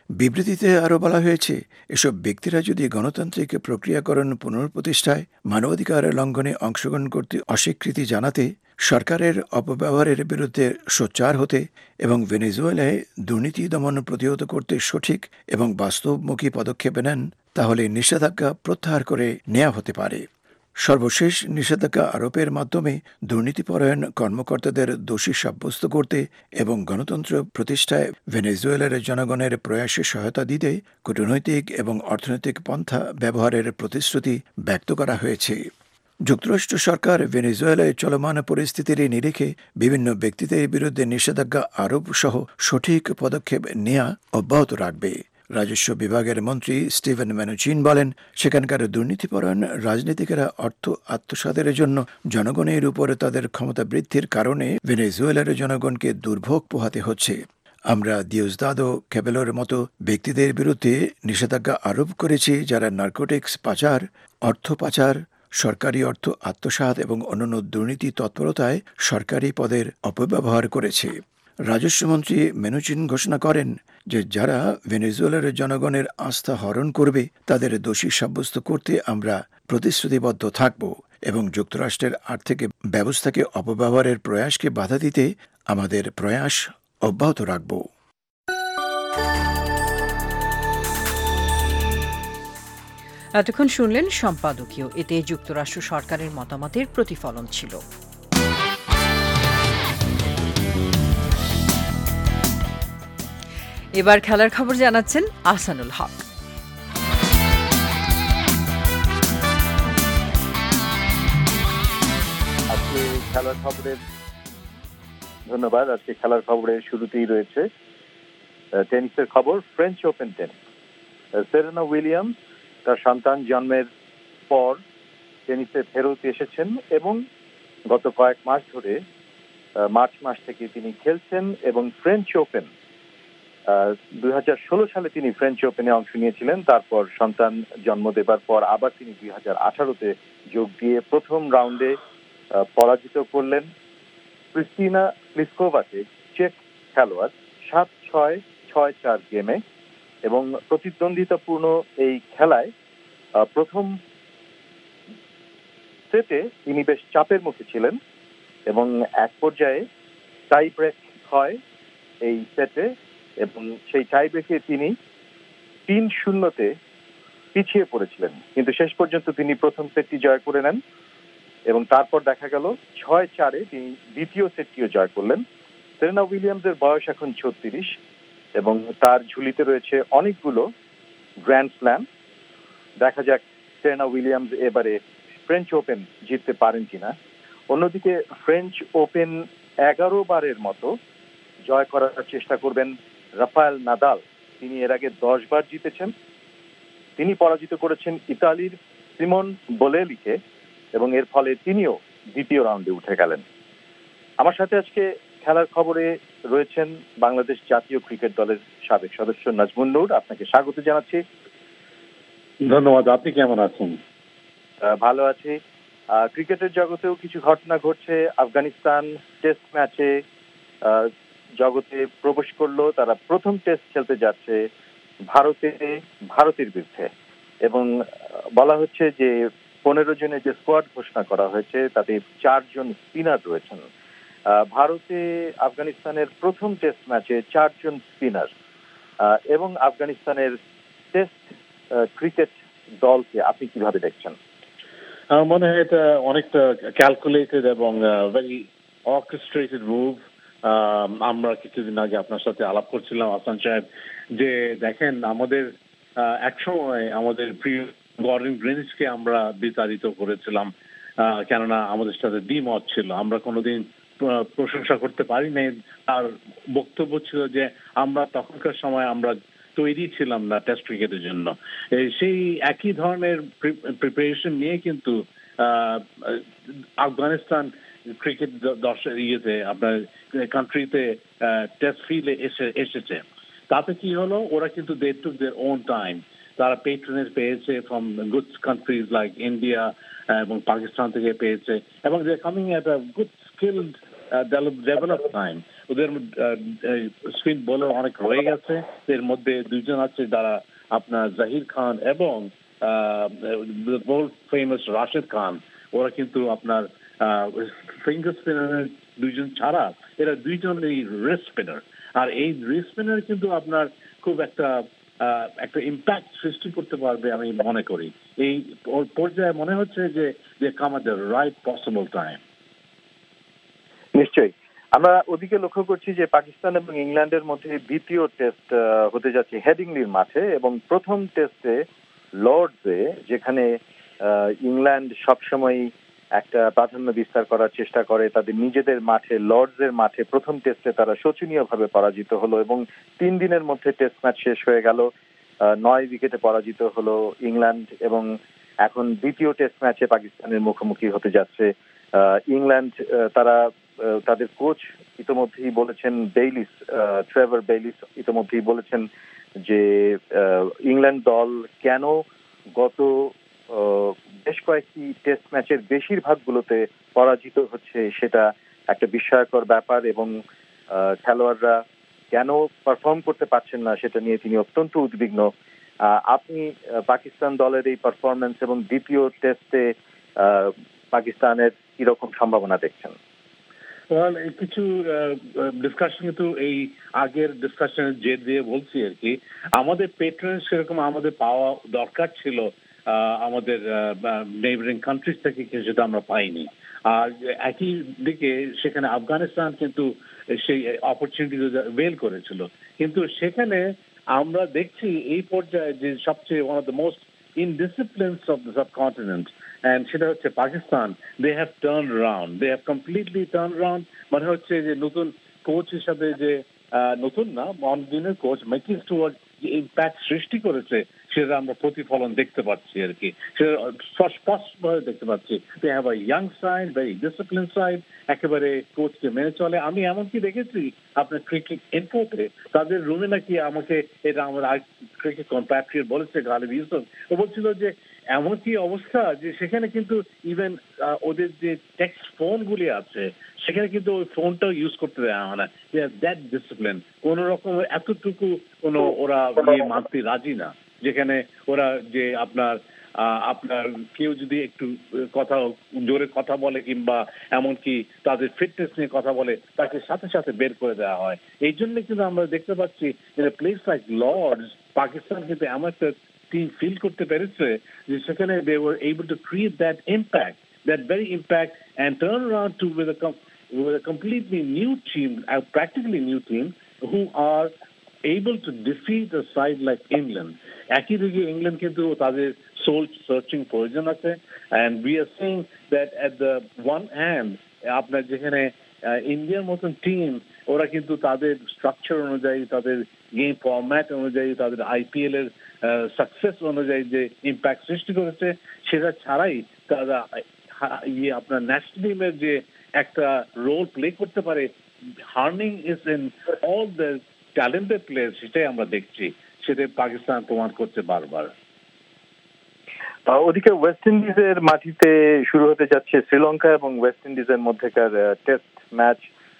S17: বিবৃতিতে আরও বলা হয়েছে, এসব ব্যক্তিরা যদি গণতান্ত্রিক প্রক্রিয়াকরণ পুনঃপ্রতিষ্ঠায় মানবাধিকার লঙ্ঘনে অংশগ্রহণ করতে অস্বীকৃতি জানাতে, সরকারের অপব্যবহারের বিরুদ্ধে সোচ্চার হতে এবং ভেনেজুয়েলায় দুর্নীতি দমন প্রতিহত করতে সঠিক এবং বাস্তবমুখী পদক্ষেপ নেন, তাহলে নিষেধাজ্ঞা প্রত্যাহার করে নেওয়া হতে পারে। সর্বশেষ নিষেধাজ্ঞা আরোপের মাধ্যমে দুর্নীতিপরায়ণ কর্মকর্তাদের দোষী সাব্যস্ত করতে এবং গণতন্ত্র প্রতিষ্ঠায় ভেনেজুয়েলার জনগণের প্রয়াসে সহায়তা দিতে কূটনৈতিক এবং অর্থনৈতিক পন্থা ব্যবহারের প্রতিশ্রুতি ব্যক্ত করা হয়েছে। যুক্তরাষ্ট্র সরকার ভেনেজুয়েলায় চলমান পরিস্থিতির নিরিখে বিভিন্ন ব্যক্তিদের বিরুদ্ধে নিষেধাজ্ঞা আরোপ সহ সঠিক পদক্ষেপ নেওয়া অব্যাহত রাখবে। রাজস্ব বিভাগের মন্ত্রী স্টিভেন ম্যানুচিন বলেন, সেখানকার দুর্নীতিপরায়ণ রাজনীতিকেরা অর্থ আত্মসাতের জন্য জনগণের উপর তাদের ক্ষমতা বৃদ্ধির কারণে ভেনেজুয়েলার জনগণকে দুর্ভোগ পোহাতে হচ্ছে। আমরা দিওজদাদো ক্যাবেলোর মতো ব্যক্তিদের বিরুদ্ধে নিষেধাজ্ঞা আরোপ করেছি যারা নার্কোটিক্স পাচার, অর্থ পাচার, সরকারি অর্থ আত্মসাৎ এবং অন্যান্য দুর্নীতি তৎপরতায় সরকারি পদের অপব্যবহার করেছে। রাজস্বমন্ত্রী মেনুচিন ঘোষণা করেন যে যারা ভেনেজুয়েলার জনগণের আস্থা হরণ করবে তাদের দোষী সাব্যস্ত করতে আমরা প্রতিশ্রুতিবদ্ধ থাকব এবং যুক্তরাষ্ট্রের আর্থিক ব্যবস্থাকে অপব্যবহারের প্রয়াসকে বাধা দিতে আমাদের প্রয়াস অব্যাহত রাখব।
S2: এতক্ষণ শুনলেন সম্পাদকীয়, এতে যুক্তরাষ্ট্র সরকারের মতামতের প্রতিফলন ছিল। এবার খেলার খবর জানাচ্ছেন আহসানুল হক।
S18: আজকে খেলার খবরের ধন্যবাদ। আজকে খেলার খবরের শুরুতেই রয়েছে টেনিসের খবর। French Open tennis, Serena Williams তার সন্তান জন্মের পর টেনিসে ফেরত এসেছেন এবং গত কয়েক মাস ধরে মার্চ মাস থেকে তিনি খেলছেন এবং ফ্রেঞ্চ ওপেন দুই হাজার ষোলো সালে তিনি ফ্রেঞ্চ ওপেনে অংশ নিয়েছিলেন। তারপর সন্তান জন্ম দেবার পর আবার তিনি দুই হাজার আঠারোতে যোগ দিয়ে প্রথম রাউন্ডে পরাজিত করলেন ক্রিস্টিনা প্লিসকোভাকে, চেক খেলোয়াড়, সাত ছয় ছয় চার গেমে। এবং প্রতিদ্বন্দ্বিতাপূর্ণ এই খেলায় প্রথম সেটে তিনি বেশ চাপের মুখে ছিলেন এবং এক পর্যায়ে টাই ব্রেক হয় এই সেটে এবং সেই টাই ব্রেকে তিনি তিন শূন্যতে পিছিয়ে পড়েছিলেন, কিন্তু শেষ পর্যন্ত তিনি প্রথম সেটটি জয় করে নেন এবং তারপর দেখা গেল ছয় চারে তিনি দ্বিতীয় সেটটিও জয় করলেন। সেরেনা উইলিয়ামসের বয়স এখন ছত্রিশ এবং তার ঝুলিতে রয়েছে অনেকগুলো গ্র্যান্ড স্ল্যাম। দেখা যাক সেরেনা উইলিয়ামস এবারে ফ্রেঞ্চ ওপেন জিততে পারেন কিনা। অন্যদিকে ফ্রেঞ্চ ওপেন এগারো বারের মতো জয় করার চেষ্টা করবেন রাফায়েল নাদাল। তিনি এর আগে দশ বার জিতেছেন। তিনি পরাজিত করেছেন ইতালির সিমন বোলেলিকে এবং এর ফলে তিনিও দ্বিতীয় রাউন্ডে উঠে গেলেন। আমার সাথে আজকে খেলার খবরে রয়েছেন বাংলাদেশ জাতীয় ক্রিকেট দলের সাবেক সদস্য নাজমুন নূর। আপনাকে স্বাগত জানাচ্ছি।
S19: ধন্যবাদ। আপনি কেমন আছেন?
S18: ভালো আছি। ক্রিকেটের জগতেও কিছু ঘটনা ঘটছে। আফগানিস্তান টেস্ট ম্যাচে জগতে প্রবেশ করলো। তারা প্রথম টেস্ট খেলতে যাচ্ছে ভারতে ভারতের বিরুদ্ধে এবং বলা হচ্ছে যে পনেরো জনের যে স্কোয়াড ঘোষণা করা হয়েছে তাতে চারজন স্পিনার রয়েছেন। ভারতে আফগানিস্তানের প্রথম টেস্ট ম্যাচে চারজন স্পিনার এবং আফগানিস্তানের টেস্ট ক্রিকেট দলকে আপনি কিভাবে দেখছেন?
S19: আমার মনে হয় এটা অনেকটা ক্যালকুলেটেড এবং ভেরি অর্কেস্ট্রেটেড মুভ। আমরা কিছুদিন আগে আপনার সাথে আলাপ করছিলাম আহসান সাহেব, যে দেখেন আমাদের একসময় আমাদের প্রিয় গর্ডন গ্রিনিচকে আমরা বিতাড়িত করেছিলাম, কেননা আমাদের সাথে দ্বিমত ছিল। আমরা কোনোদিন প্রশংসা করতে পারি নাই। আর বক্তব্য ছিল যে আমরা তখনকার সময় আমরা তৈরি ছিলাম না টেস্ট ক্রিকেটের জন্য। সেই একই ধরনের প্রিপারেশন নিয়ে কিন্তু আফগানিস্তান ক্রিকেট দর্শক ইয়েতে আপনার কান্ট্রিতে টেস্ট ফিল্ডে এসে এসেছে। তাতে কি হলো, ওরা কিন্তু দে টুক দেয়ার ওন টাইম। তারা পেট্রোনেজ পেয়েছে from good countries like India এবং পাকিস্তান থেকে পেয়েছে এবং they coming at a good skilled develop time. ওদের স্পিন বোলার অনেক রয়ে গেছে, এর মধ্যে দুইজন আছে যারা আপনার জাহির খান এবং ওয়ার্ল্ড ফেমাস রাশেদ খান, ওরা কিন্তু আপনার ফিঙ্গার স্পিনার দুইজন ছাড়া এরা দুইজন এই রেস্ট স্পিনার, আর এই রেস্ট স্পিনার কিন্তু আপনার খুব একটা একটা ইম্প্যাক্ট সৃষ্টি করতে পারবে আমি মনে করি। এই পর্যায়ে মনে হচ্ছে যে যে come at the right possible time.
S18: নিশ্চয়ই আমরা ওদিকে লক্ষ্য করছি যে পাকিস্তান এবং ইংল্যান্ডের মধ্যে দ্বিতীয় টেস্ট হতে যাচ্ছে হেডিংলির মাঠে, এবং প্রথম টেস্টে লর্ডসে, যেখানে ইংল্যান্ড সবসময় একটা প্রাধান্য বিস্তার করার চেষ্টা করে, তাদের নিজেদের মাঠে লর্ডসের মাঠে প্রথম টেস্টে তারা শোচনীয়ভাবে পরাজিত হলো এবং তিন দিনের মধ্যে টেস্ট ম্যাচ শেষ হয়ে গেল, নয় উইকেটে পরাজিত হলো ইংল্যান্ড, এবং এখন দ্বিতীয় টেস্ট ম্যাচে পাকিস্তানের মুখোমুখি হতে যাচ্ছে ইংল্যান্ড। তারা তাদের কোচ ইতোমধ্যেই বলেছেন, বেইলিস, ট্রেভার বেইলিস ইতোমধ্যেই বলেছেন যে ইংল্যান্ড দল কেন গত বেশ কয়েকটি টেস্ট ম্যাচের বেশিরভাগগুলোতে পরাজিত হচ্ছে সেটা একটা বিস্ময়কর ব্যাপার, এবং খেলোয়াড়রা কেন পারফর্ম করতে পারছেন না সেটা নিয়ে তিনি অত্যন্ত উদ্বিগ্ন। আপনি পাকিস্তান দলের এই পারফরমেন্স এবং দ্বিতীয় টেস্টে পাকিস্তানের কিরকম সম্ভাবনা দেখছেন?
S19: কিছু ডিসকাশন কিন্তু এই আগের ডিসকাশনের জের দিয়ে বলছি আর কি, আমাদের পেট্রন সেরকম আমাদের পাওয়া দরকার ছিল আমাদের নেইবারিং কান্ট্রিজ থেকে, সেটা আমরা পাইনি। আর একই দিকে সেখানে আফগানিস্তান কিন্তু সেই অপরচুনিটি বেল করেছিল, কিন্তু সেখানে আমরা দেখছি এই পর্যায়ে যে সবচেয়ে one of the most indisciplines of the subcontinent, and সেটা হচ্ছে Pakistan. They have turn round, they have completely turn round. মানে হচ্ছে যে নতুন কোচ হিসাবে, যে নতুন না অনদিনের কোচ মেকিং স্টুয়ার্ট যে ইম্প্যাক্ট সৃষ্টি করেছে সেটা আমরা প্রতিফলন দেখতে পাচ্ছি আর কি, সেটা স্পষ্টভাবে দেখতে পাচ্ছি। They have a young side, very discipline side, একেবারে কোচকে মেনে চলে। আমি এমনকি দেখেছি আপনার ক্রিকেট ইনফোতে তাদের রুমে নাকি আমাকে এটা আমার ক্রিকেট কম্প্যাট্রিয়ট বলেছে গালিব ইউসুফ, ও বলছিল যে এমন কি অবস্থা যে সেখানে কিন্তু ইভেন ওদের যে টেক্সট ফোনগুলি আছে সেখানে কিন্তু ওই ফোনটাও ইউজ করতে দেওয়া হয় না। দ্যাট ডিসিপ্লিন, কোন রকম এতটুকু কোনো ওরা ইয়ে মানতে রাজি না, যেখানে ওরা যে আপনার আপনার কেউ যদি একটু কথা জোরে কথা বলে কিংবা এমনকি তাদের ফিটনেস নিয়ে কথা বলে তাকে সাথে সাথে বের করে দেওয়া হয়। এই জন্য কিন্তু আমরা দেখতে পাচ্ছি প্লেস লাইক লর্ডস পাকিস্তান কিন্তু এমন একটা টিম ফিল করতে পেরেছে যে সেখানে they were able to create that impact, that very impact, and turn around to with a with a completely new team, a practically new team, who are able to defeat a side like England. একই দিকে England কিন্তু তাদের soul searching প্রয়োজন আছে, and we are seeing that at the one hand আপনার যেখানে ইন্ডিয়ার মতন টিম ওরা কিন্তু তাদের স্ট্রাকচার অনুযায়ী, তাদের গেম ফরম্যাট অনুযায়ী, তাদের আইপিএল এর সাকসেস অনুযায়ী যে ইম্প্যাক্ট সৃষ্টি করেছে সেটা ছাড়াই তারা ইয়ে আপনার ন্যাশনাল টিমের যে একটা রোল প্লে করতে পারে, হার্নিং is in all the talented player, সেটাই আমরা দেখছি, সেটা পাকিস্তান প্রমাণ করছে বারবার।
S18: ওদিকে ওয়েস্ট ইন্ডিজের মাটিতে শুরু হতে যাচ্ছে শ্রীলঙ্কা এবং ওয়েস্ট ইন্ডিজের মধ্যেকার টেস্ট ম্যাচ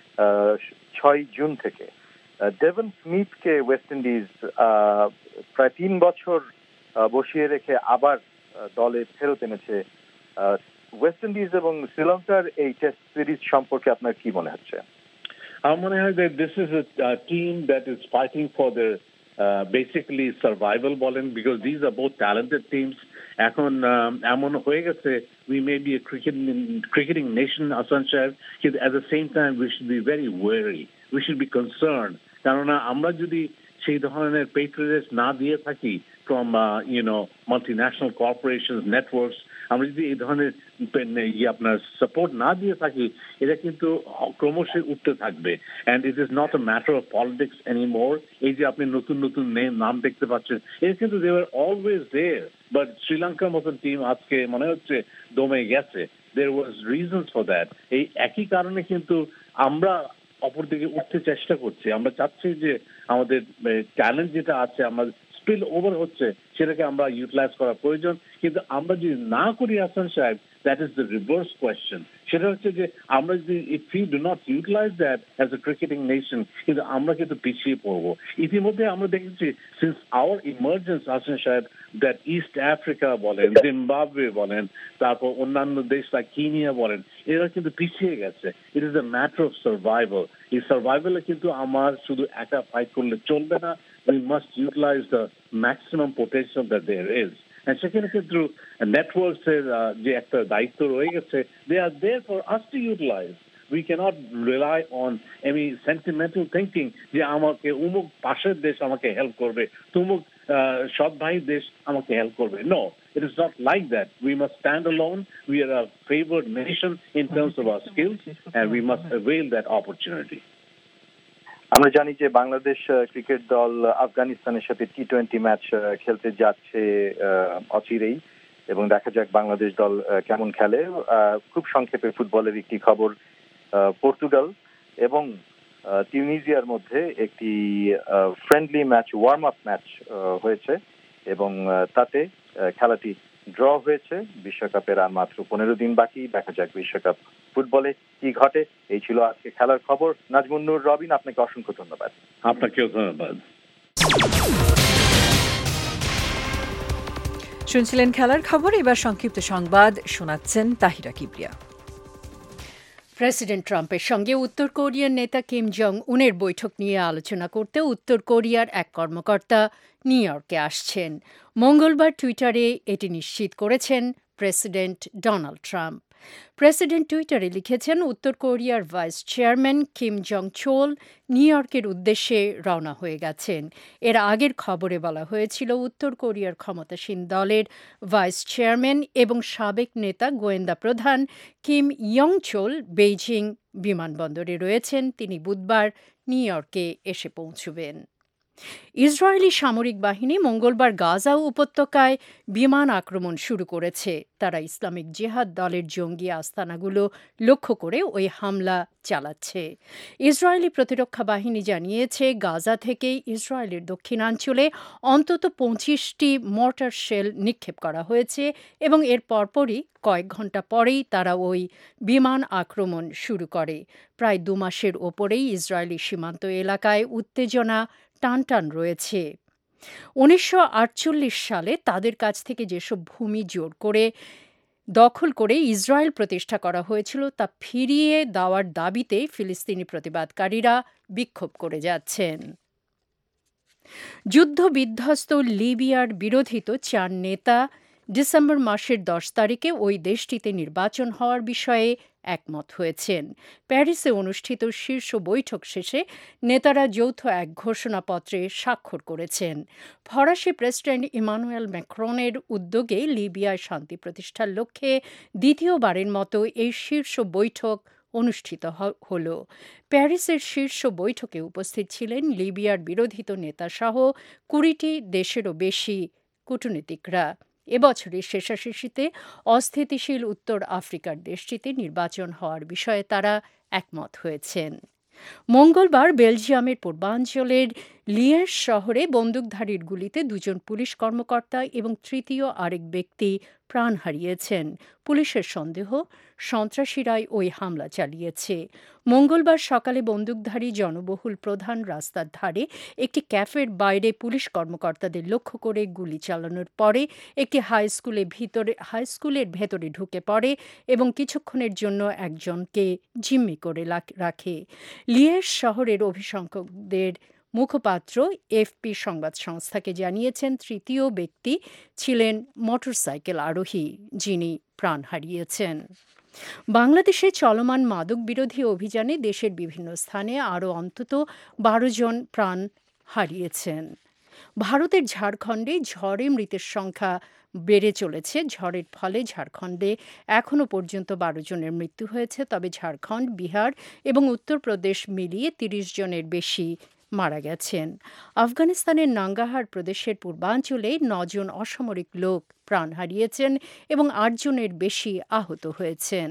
S18: ছয় জুন থেকে। ডেভন স্মিথকে ওয়েস্ট ইন্ডিজ প্রায় তিন বছর বসিয়ে রেখে আবার দলে ফেরত এনেছে। ওয়েস্ট ইন্ডিজ এবং শ্রীলঙ্কার এই টেস্ট সিরিজ সম্পর্কে আপনার কি মনে হচ্ছে?
S19: আমার মনে হয় যে this is a team that is fighting for the basically survival বলেন, because these are both talented teams. এখন এমন হয়ে গেছে we may be a cricket cricketing nation, Hasan Shah, কিন্তু at the same time we should be very wary, we should be concerned, কারণ আমরা যদি সেই ধরনের patronage না দিয়ে থাকি from uh, you know multinational corporations, networks, আমরা যদি এই ধরনের ইয়ে আপনার সাপোর্ট না দিয়ে থাকি এটা কিন্তু ক্রমশ উঠতে থাকবে, and it is not a matter of politics anymore. এই যে আপনি নতুন নতুন নাম দেখতে পাচ্ছেন এটা কিন্তু they were always there, but শ্রীলঙ্কার মতন টিম আজকে মনে হচ্ছে দমে গেছে। there was reasons for that. এই একই কারণে কিন্তু আমরা অপরদিকে উঠতে চেষ্টা করছি, আমরা চাচ্ছি যে আমাদের ট্যালেন্ট যেটা আছে আমাদের স্পিল ওভার হচ্ছে সেটাকে আমরা ইউটিলাইজ করা প্রয়োজন, কিন্তু আমরা যদি না করি Hasan saheb that is the reverse question. সেটা হচ্ছে যে আমরা যদি if you do not utilize that as a cricketing nation, কিন্তু আমরা কিন্তু পিছিয়ে পড়বো। ইতিমধ্যে আমরা দেখেছি since hour emergence Hasan saheb, that East Africa বলেন, জিম্বাবুয়ে বলেন, তারপর অন্যান্য দেশ লাইক কিনিয়া বলেন, এরা কিন্তু পিছিয়ে গেছে। It is a matter of survival. এই সার্ভাইভালে কিন্তু আমার শুধু একা ফাইট করলে চলবে না, we must utilize the maximum potential that there is. সেখানে কিন্তু নেটওয়ার্কস এর যে একটা দায়িত্ব রয়ে গেছে, they are there for us to utilize. We cannot rely on any sentimental thinking যে আমাকে উমুক পাশের দেশ আমাকে হেল্প করবে, তুমুক সৎ ভাই দেশ আমাকে হেল্প করবে। No, it is not like that. We must stand alone. We are a favored nation in terms of our skills, and we must avail that opportunity.
S18: আমরা জানি যে বাংলাদেশ ক্রিকেট দল আফগানিস্তানের সাথে টি টোয়েন্টি ম্যাচ খেলতে যাচ্ছে অচিরেই, এবং দেখা যাক বাংলাদেশ দল কেমন খেলে। খুব সংক্ষেপে ফুটবলের একটি খবর, পর্তুগাল এবং তিউনিজিয়ার মধ্যে একটি friendly match, warm up match হয়েছে এবং তাতে খেলাটি ড্র হয়েছে। বিশ্বকাপের আর মাত্র পনেরো দিন বাকি, দেখা যাক বিশ্বকাপ ফুটবলে কি ঘটে। এই ছিল আজকে খেলার খবর। নাজমুন্নুর রবিন, আপনাকে অসংখ্য ধন্যবাদ।
S19: আপনাকেও ধন্যবাদ।
S2: শুনছিলেন খেলার খবর। এবার সংক্ষিপ্ত সংবাদ শোনাচ্ছেন তাহিরা কিবরিয়া।
S5: প্রেসিডেন্ট ট্রাম্পের সঙ্গে উত্তর কোরিয়ার নেতা কিম জং উনের বৈঠক নিয়ে আলোচনা করতে উত্তর কোরিয়ার এক কর্মকর্তা নিউ ইয়র্কে আসছেন। মঙ্গলবার টুইটারে এটি নিশ্চিত করেছেন প্রেসিডেন্ট ডোনাল্ড ট্রাম্প। প্রেসিডেন্ট টুইটারে লিখেছেন, উত্তর কোরিয়ার vice chairman Kim Jong Chol New ইয়র্কের উদ্দেশ্যে রওনা হয়ে গেছেন। এর আগের খবরে বলা হয়েছিল উত্তর কোরিয়ার ক্ষমতাসীন দলের ভাইস চেয়ারম্যান এবং সাবেক নেতা গোয়েন্দা প্রধান কিম ইয়ং চোল বেইজিং বিমানবন্দরে রয়েছেন। তিনি বুধবার নিউ ইয়র্কে এসে পৌঁছবেন। ইসরায়েলি সামরিক বাহিনী মঙ্গলবার গাজা উপত্যকায় বিমান আক্রমণ শুরু করেছে। তারা ইসলামিক জিহাদ দলের জঙ্গি আস্তানাগুলো লক্ষ্য করে ওই হামলা চালাচ্ছে। ইসরায়েলি প্রতিরক্ষা বাহিনী জানিয়েছে, গাজা থেকে ইসরায়েলের দক্ষিণাঞ্চলে অন্তত পঁচিশটি মর্টার শেল নিক্ষেপ করা হয়েছে এবং এর পরপরই কয়েক ঘন্টা পরেই তারা ওই বিমান আক্রমণ শুরু করে। প্রায় দু মাসের ওপরেই ইসরায়েলি সীমান্ত এলাকায় উত্তেজনা টানটান রয়েছে। উনিশশো আটচল্লিশ সালে তাদের কাছ থেকে যেসব ভূমি জোর করে দখল করে ইসরায়েল প্রতিষ্ঠা করা হয়েছিল তা ফিরিয়ে দেওয়ার দাবিতে ফিলিস্তিনি প্রতিবাদকারীরা বিক্ষোভ করে যাচ্ছেন। যুদ্ধবিধ্বস্ত লিবিয়ার বিরোধিত চার নেতা ডিসেম্বর মাসের দশ তারিখে ওই দেশটিতে নির্বাচন হওয়ার বিষয়ে একমত হয়েছেন। প্যারিসে অনুষ্ঠিত শীর্ষ বৈঠক শেষে নেতারা যৌথ এক ঘোষণাপত্রে স্বাক্ষর করেছেন। ফরাসি প্রেসিডেন্ট ইমানুয়েল ম্যাক্রনের উদ্যোগে লিবিয়ায় শান্তি প্রতিষ্ঠার লক্ষ্যে দ্বিতীয়বারের মতো এই শীর্ষ বৈঠক অনুষ্ঠিত হল। প্যারিসের শীর্ষ বৈঠকে উপস্থিত ছিলেন লিবিয়ার বিরোধিত নেতাসহ কুড়িটি দেশেরও বেশি কূটনীতিকরা। এবছরের শেষাশেষিতে অস্থিতিশীল উত্তর আফ্রিকার দেশটিতে নির্বাচন হওয়ার বিষয়ে তারা একমত হয়েছেন। মঙ্গলবার বেলজিয়ামের পূর্বাঞ্চলের লিয়েজ শহরে বন্দুকধারীর গুলিতে দুজন পুলিশ কর্মকর্তা এবং তৃতীয় আরেক ব্যক্তি প্রাণ হারিয়েছেন। পুলিশের সন্দেহ সন্ত্রাসীরাই ওই হামলা চালিয়েছে। মঙ্গলবার সকালে বন্দুকধারী জনবহুল প্রধান রাস্তার ধারে একটি ক্যাফের বাইরে পুলিশ কর্মকর্তাদের লক্ষ্য করে গুলি চালানোর পরে একটি হাই স্কুলে ভিতরে হাই স্কুলের ভেতরে ঢুকে পড়ে এবং কিছুক্ষণের জন্য একজনকে জিম্মি করে রাখে। লিয়েজ শহরের অভিসংখ্যকদের মুখপাত্র এফপি সংবাদ সংস্থাকে জানিয়েছেন, তৃতীয় ব্যক্তি ছিলেন মোটরসাইকেল আরোহী যিনি প্রাণ হারিয়েছেন। বাংলাদেশে চলমান মাদক বিরোধী অভিযানে দেশের বিভিন্ন স্থানে আরও অন্তত বারো জন প্রাণ হারিয়েছেন। ভারতের ঝাড়খণ্ডে ঝড়ে মৃতের সংখ্যা বেড়ে চলেছে। ঝড়ের ফলে ঝাড়খণ্ডে এখনও পর্যন্ত বারো জনের মৃত্যু হয়েছে, তবে ঝাড়খণ্ড, বিহার এবং উত্তরপ্রদেশ মিলিয়ে তিরিশ জনের বেশি মারা গেছেন। আফগানিস্তানের নাঙ্গাহার প্রদেশের পূর্বাঞ্চলে নজন অসামরিক লোক প্রাণ হারিয়েছেন এবং আট জনের বেশি আহত হয়েছেন।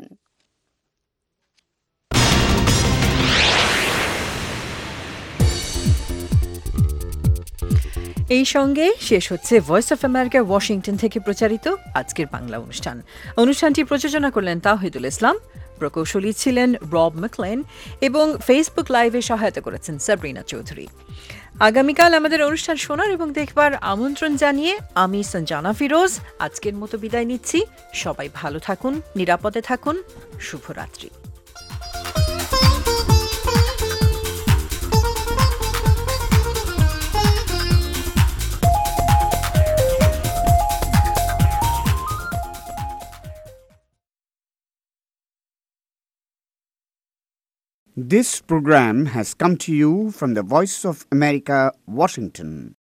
S2: এই সঙ্গে শেষ হচ্ছে ভয়েস অফ আমেরিকা ওয়াশিংটন থেকে প্রচারিত আজকের বাংলা অনুষ্ঠান। অনুষ্ঠানটি প্রযোজনা করলেন তাওহিদুল ইসলাম, প্রকৌশলী ছিলেন রব ম্যাকলেন এবং ফেসবুক লাইভে সহায়তা করেছেন সাবরিনা চৌধুরী। আগামীকাল আমাদের অনুষ্ঠান শোনার এবং দেখবার আমন্ত্রণ জানিয়ে আমি সঞ্জানা ফিরোজ আজকের মতো বিদায় নিচ্ছি। সবাই ভালো থাকুন, নিরাপদে থাকুন, শুভরাত্রি।
S1: This program has come to you from the Voice of America, Washington.